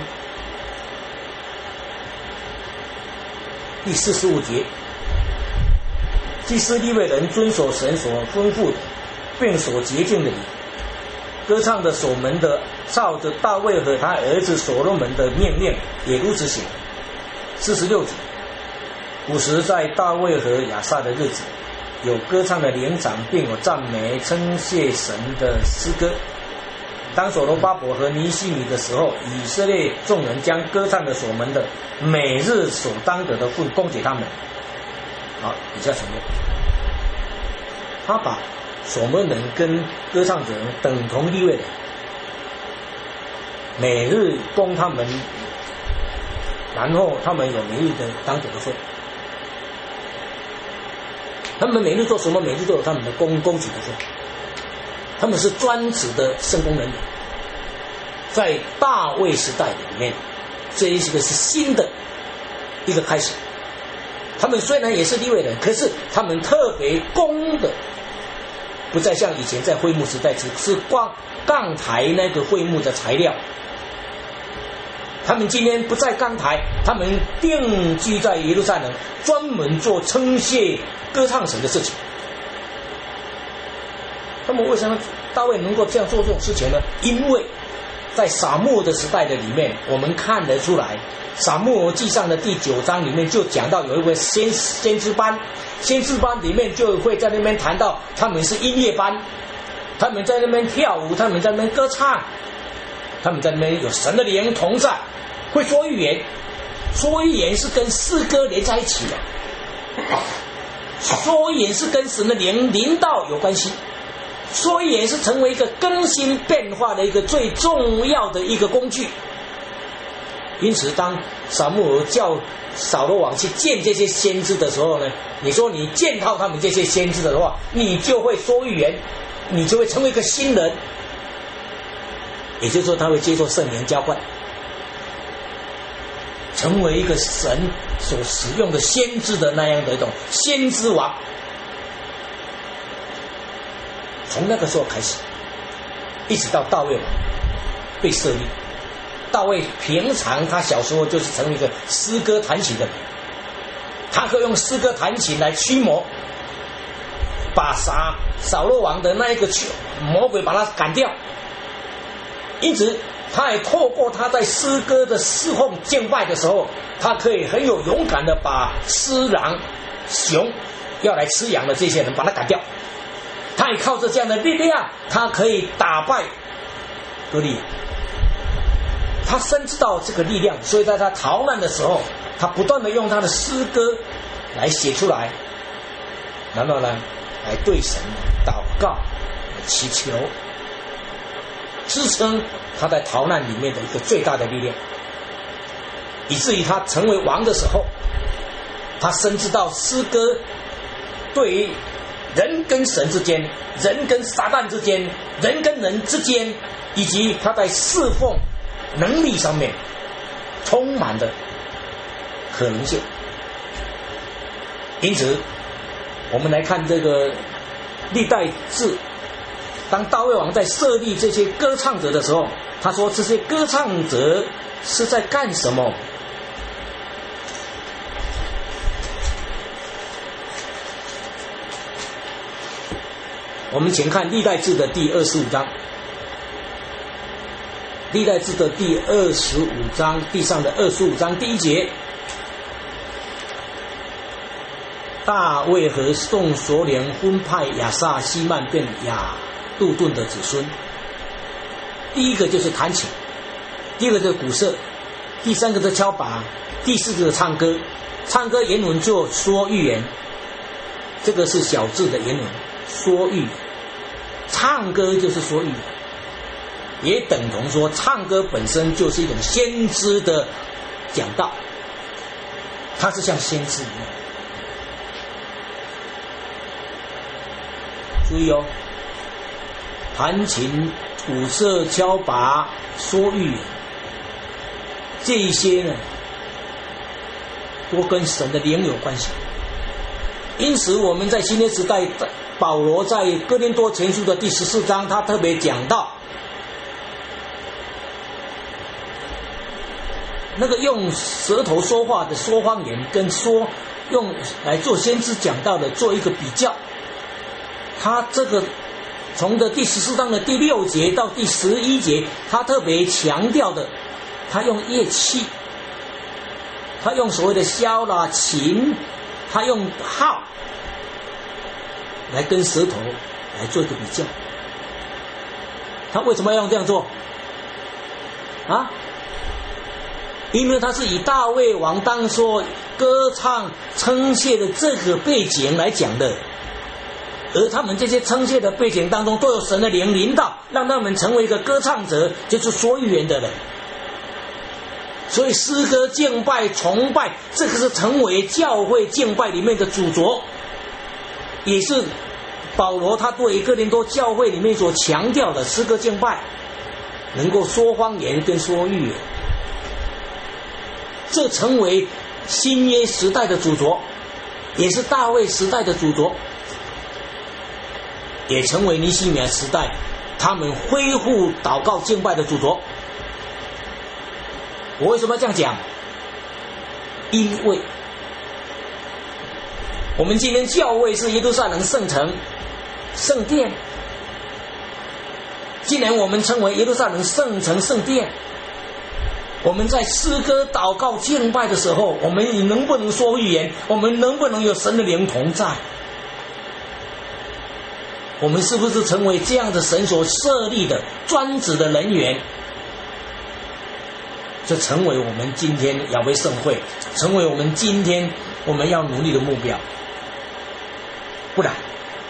第45节，祭司利未人遵守神所吩咐的，并所洁净的礼，歌唱的守门的照着大卫和他儿子所罗门的命令也如此行。46节，古时在大卫和亚萨的日子，有歌唱的灵长，并有赞美称谢神的诗歌。当所罗巴伯和尼希米的时候，以色列众人将歌唱的守门的每日所当得的份供给他们。好，以下承认，他把守门人跟歌唱者等同利未人，每日供他们，然后他们有每日的当得的份。他们每日做什么？每日都有他们的供给的份。他们是专职的圣工人员。在大卫时代里面，这一个是新的一个开始。他们虽然也是利未人，可是他们特别供的不再像以前在会幕时代只是杠台那个会幕的材料。他们今天不在钢台，他们定居在耶路撒冷，专门做称谢歌唱神的事情。那么为什么大卫能够这样做这种事情呢？因为在撒母耳的时代的里面，我们看得出来，撒母耳记上的第9章里面就讲到有一位先知班，先知班里面就会在那边谈到他们是音乐班，他们在那边跳舞，他们在那边歌唱，他们在那边有神的灵同在，会说预言，说预言是跟诗歌连在一起的，说预言是跟神的灵临到有关系，说预言是成为一个更新变化的一个最重要的一个工具。因此当撒母耳叫扫罗王去见这些先知的时候呢，你说你见到他们这些先知的话，你就会说预言，你就会成为一个新人，也就是说他会接受圣灵浇灌。 成为一个神所使用的先知的那样的一种先知王。从那个时候开始，一直到大卫王被设立。大卫平常他小时候就是成为一个诗歌弹琴的人，他可以用诗歌弹琴来驱魔，把扫罗王的那一个魔鬼把他赶掉。因此他也透过他在诗歌的侍奉敬拜的时候，他可以很有勇敢的把狮狼熊要来吃羊的这些人把他赶掉。他也靠着这样的力量，他可以打败歌利亚。他深知到这个力量，所以在他逃难的时候，他不断的用他的诗歌来写出来，然后呢来对神祷告祈求，支撑他在逃难里面的一个最大的力量。以至于他成为王的时候，他深知到诗歌对于人跟神之间，人跟撒旦之间，人跟人之间，以及他在侍奉能力上面充满的可能性。因此我们来看这个历代志，当大卫王在设立这些歌唱者的时候，他说这些歌唱者是在干什么？我们请看历代志的第25章，历代志的第25章地上的25章第1节，大卫和宋所连分派亚萨、西曼便雅杜顿的子孙。第一个就是弹琴，第二个就是鼓瑟，第三个是敲钹，第四个是唱歌。唱歌原文就说预言，这个是小字的原文，说预言。唱歌就是说预言，也等同说唱歌本身就是一种先知的讲道，它是像先知一样。注意哦，弹琴、鼓瑟、敲钹、说预言，这一些呢都跟神的灵有关系。因此我们在新约时代，保罗在哥林多前书的第14章，他特别讲到那个用舌头说话的说方言，跟说用来做先知讲道的做一个比较。他这个从的第14章的第6节到第11节，他特别强调的，他用乐器，他用所谓的箫啦、琴，他用号来跟舌头来做一个比较。他为什么要用这样做啊？因为他是以大卫王当说歌唱称谢的这个背景来讲的，而他们这些称谢的背景当中都有神的灵领导，让他们成为一个歌唱者，就是说预言的人。所以诗歌敬拜崇拜，这个是成为教会敬拜里面的主轴，也是保罗他对哥林多教会里面所强调的诗歌敬拜能够说方言跟说预言，这成为新约时代的主轴，也是大卫时代的主轴，也成为尼西米亚时代他们恢复祷告敬拜的主轴。我为什么要这样讲？因为我们今天教会是耶路撒冷圣城圣殿，既然我们称为耶路撒冷圣城圣殿，我们在诗歌祷告敬拜的时候，我们能不能说预言？我们能不能有神的灵同在？我们是不是成为这样的神所设立的专职的人员？这成为我们今天雅威盛会，成为我们今天我们要努力的目标。不然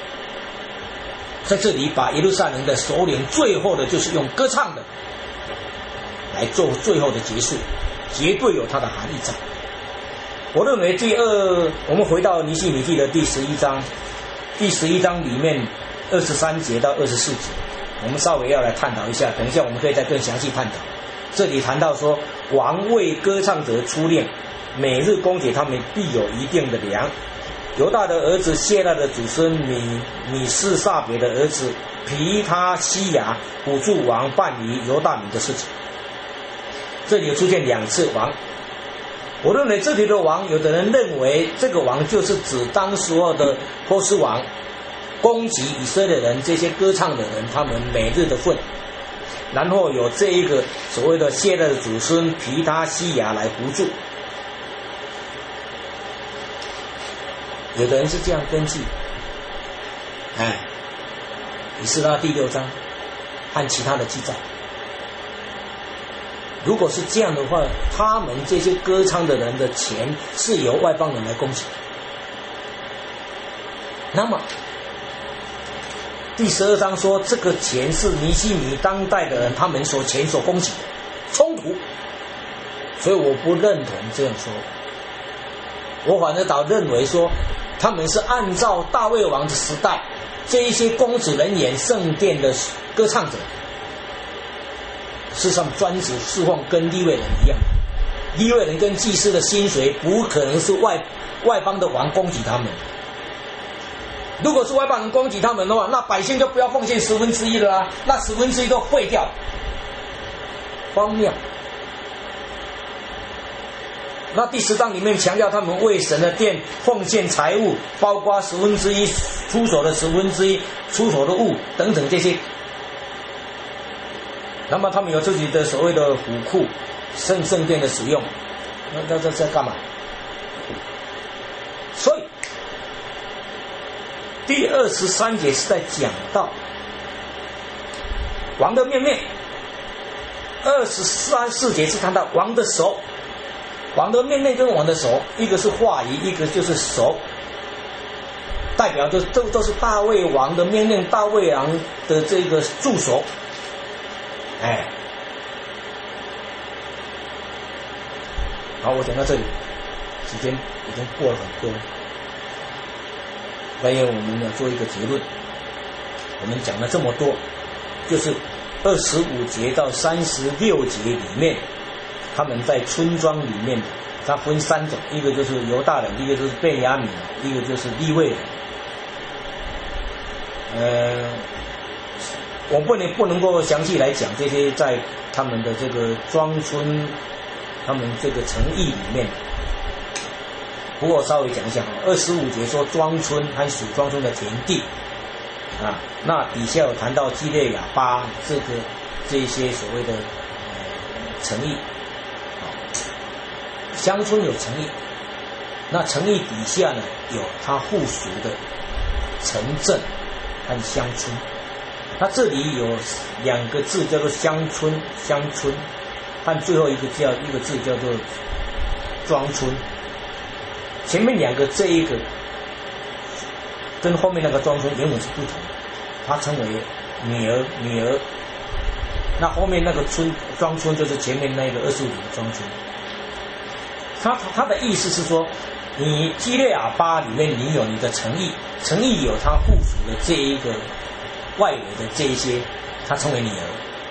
在这里把耶路撒冷的首领最后的就是用歌唱的来做最后的结束，绝对有它的含义在。我认为我们回到尼希米记的第11章，第11章里面23节到24节，我们稍微要来探讨一下，等一下我们可以再更详细探讨。 这里谈到说，王为歌唱者出令，每日供给他们必有一定的粮。犹大的儿子谢拉的祖孙米士撒别的儿子皮他西亚辅助王办理犹大民的事情。这里出现2次王，我认为这里的王，有的人认为这个王就是指当时候的波斯王供给以色列人这些歌唱的人他们每日的份，然后有这一个所谓的谢拉的祖孙皮他西亚来辅助。有的人是这样根据以斯拉第6章和其他的记载，如果是这样的话，他们这些歌唱的人的钱是由外邦人来供给，那么第12章说这个钱是尼希米当代的人他们所供给的，冲突，所以我不认同这样说，我反而倒认为说他们是按照大卫王的时代这一些公职人员圣殿的歌唱者，事实上专职侍奉跟利未人一样，利未人跟祭司的薪水不可能是外邦的王供给他们，如果是外邦人供给他们的话，那百姓就不要奉献1/10了啊，那1/10都废掉，荒谬。那第10章里面强调他们为神的殿奉献财物，包括1/10出手的1/10出手的物等等这些。那么他们有自己的所谓的府库、圣殿的使用，那这在干嘛？所以第23节是在讲到王的面面，24节是谈到王的手。王的面面跟王的手，一个是话语，一个就是手，代表的都是大卫王的面面，大卫王的这个助手。好，我讲到这里，时间已经过了很多，所以我们要做一个结论。我们讲了这么多，就是25节到36节里面，他们在村庄里面，它分3种，一个就是犹大人，一个就是便雅悯，一个就是利未人。我不能够详细来讲这些在他们的这个庄村，他们这个城邑里面。不过我稍微讲一下，25节说庄村和属庄村的田地那底下有谈到基列亚巴这些所谓的城邑。乡村有城邑，那城邑底下呢有它附属的城镇和乡村。那这里有2个字叫做乡村，和最后一个字叫做庄村。前面2个这一个跟后面那个庄村原本是不同的，它称为女儿。那后面那个庄村就是前面那个25里的庄村。他的意思是说，你基列亚巴里面你有你的城邑有它附属的这一个外围的这一些，它称为女儿。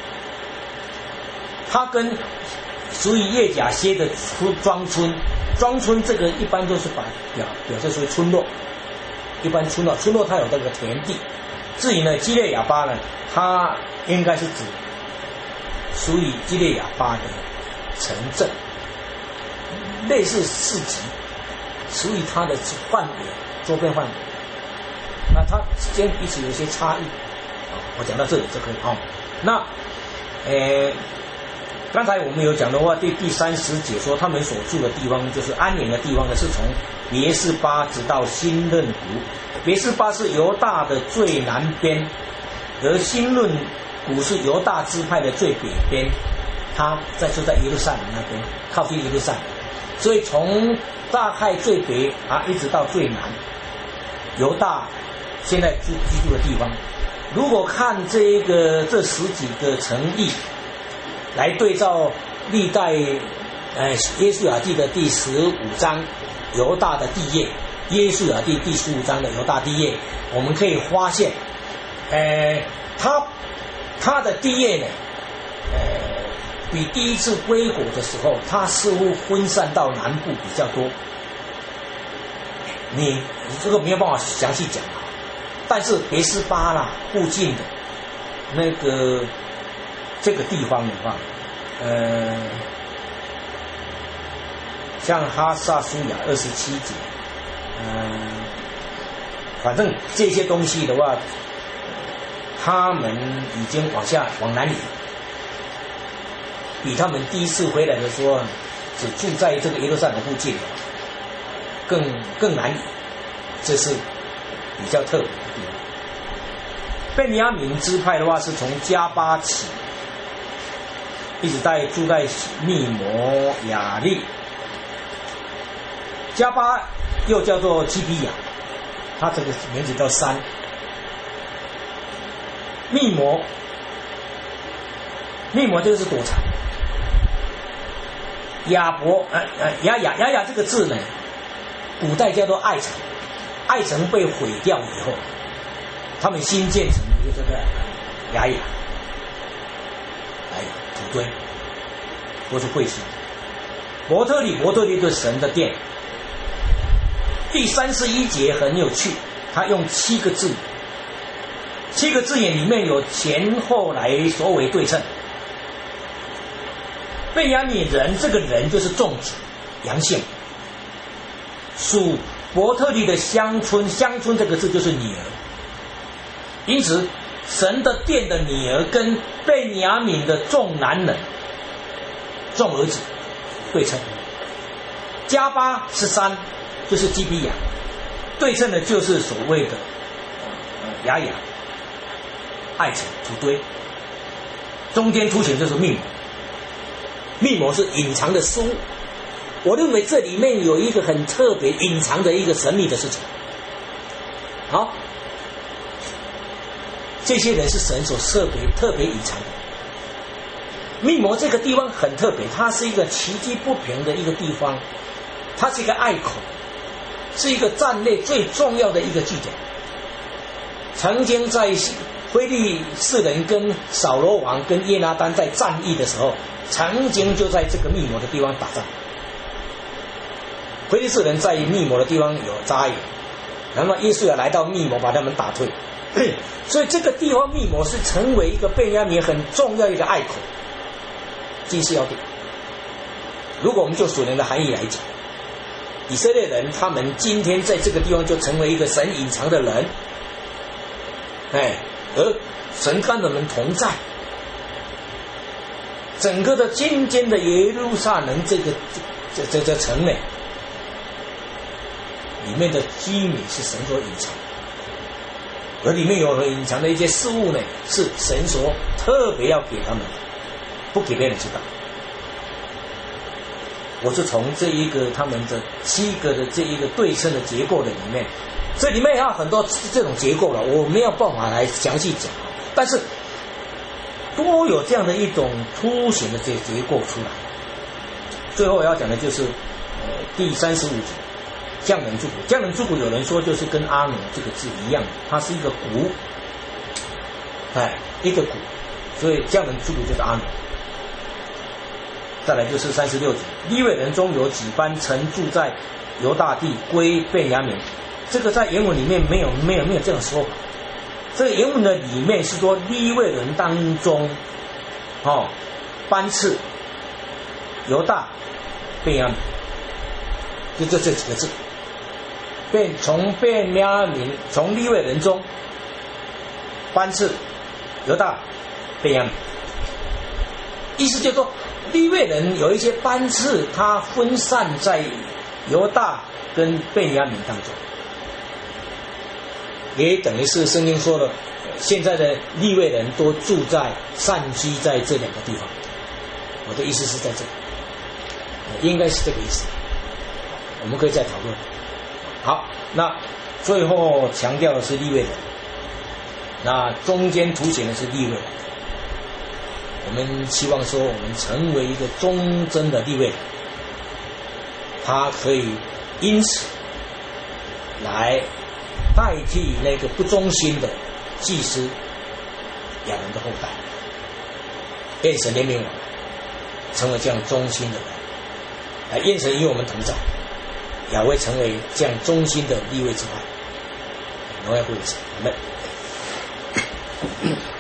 它跟属于叶甲歇的庄村这个一般都是表示为村落，一般村落它有这个田地。至于呢基列亚巴呢，它应该是指属于基列亚巴的城镇，类似市集，属于它的范围，周边范围。那它之间彼此有一些差异。我讲到这里就可以那刚才我们有讲的话，第30节说他们所住的地方就是安营的地方呢，是从别是巴直到新嫩谷。别是巴是犹大的最南边，而新嫩谷是犹大支派的最北边，它就在耶路撒冷那边，靠近耶路撒冷。所以从大概最北一直到最南，犹大现在居住的地方。如果看这10几个城邑来对照历代约书亚记的第15章犹大的地业，约书亚记第15章的犹大地业，我们可以发现他的地业呢比第一次归国的时候，它似乎分散到南部比较多。你这个没有办法详细讲啊，但是别斯巴啦附近的那个这个地方的话，像哈萨舒雅27节，反正这些东西的话，他们已经往南移，比他们第一次回来的时候只住在这个耶路撒冷附近更难移，这是比较特别的地方。便雅悯支派的话是从加巴起，一直住在密摩雅利。加巴又叫做基比亚，它这个名字叫山。密摩这个是躲藏。雅这个字呢，古代叫做爱城，爱城被毁掉以后，他们新建成的这个雅土堆，都是彗星。伯特利对神的殿。第31节很有趣，他用7个字，7个字眼里面有前后来所为对称。便雅悯人这个人就是众子，阳性，属伯特利的乡村这个字就是女儿，因此神的殿的女儿跟便雅悯的众男人、众儿子对称。加巴是山，就是基比亚，对称的就是所谓的雅爱城土堆，中间凸显就是密谋是隐藏的书。我认为这里面有一个很特别隐藏的一个神秘的事情。好，这些人是神所特别隐藏的。密谋这个地方很特别，它是一个崎岖不平的一个地方，它是一个隘口，是一个战略最重要的一个据点。曾经在非利士人跟扫罗王跟约拿单在战役的时候，曾经就在这个密谋的地方打仗。非利士人在密谋的地方有扎营，然后耶稣也来到密谋把他们打退。所以这个地方密谋是成为一个便雅悯很重要的一个隘口，军事要点。如果我们就属灵的含义来讲，以色列人他们今天在这个地方就成为一个神隐藏的人，而神跟我们同在。整个的今天的耶路撒冷这城内里面的居民是神所隐藏，而里面有隐藏的一些事物呢，是神所特别要给他们，不给别人知道。我是从这一个他们的7个的这一个对称的结构的里面，这里面还有很多这种结构了，我没有办法来详细讲，但是都有这样的一种凸显的这些结构出来。最后我要讲的就是第35节匠人诸谷。匠人诸谷有人说就是跟阿努这个字一样，它是一个谷，一个谷，所以匠人诸谷就是阿努。再来就是36节，利未人中有几班曾住在犹大地归便雅悯。这个在原文里面没有这样说法。这个原文的里面是说利未人当中班次犹大便雅悯，就这几个字。从便雅悯，从利未人中班次犹大便雅悯，意思就是说利未人有一些班次，它分散在犹大跟便雅悯当中，也等于是圣经说了，现在的利未人都住在散居在这2个地方。我的意思是在这里，应该是这个意思，我们可以再讨论。好，那最后强调的是利未人，那中间凸显的是利未人。我们希望说我们成为一个忠贞的利未人，他可以因此来代替那个不忠心的祭司亚伦的后代，愿神怜悯我们。 成为这样忠心的人。愿神与我们同在，也会成为这样忠心的立位之外。荣耀归于神，阿们。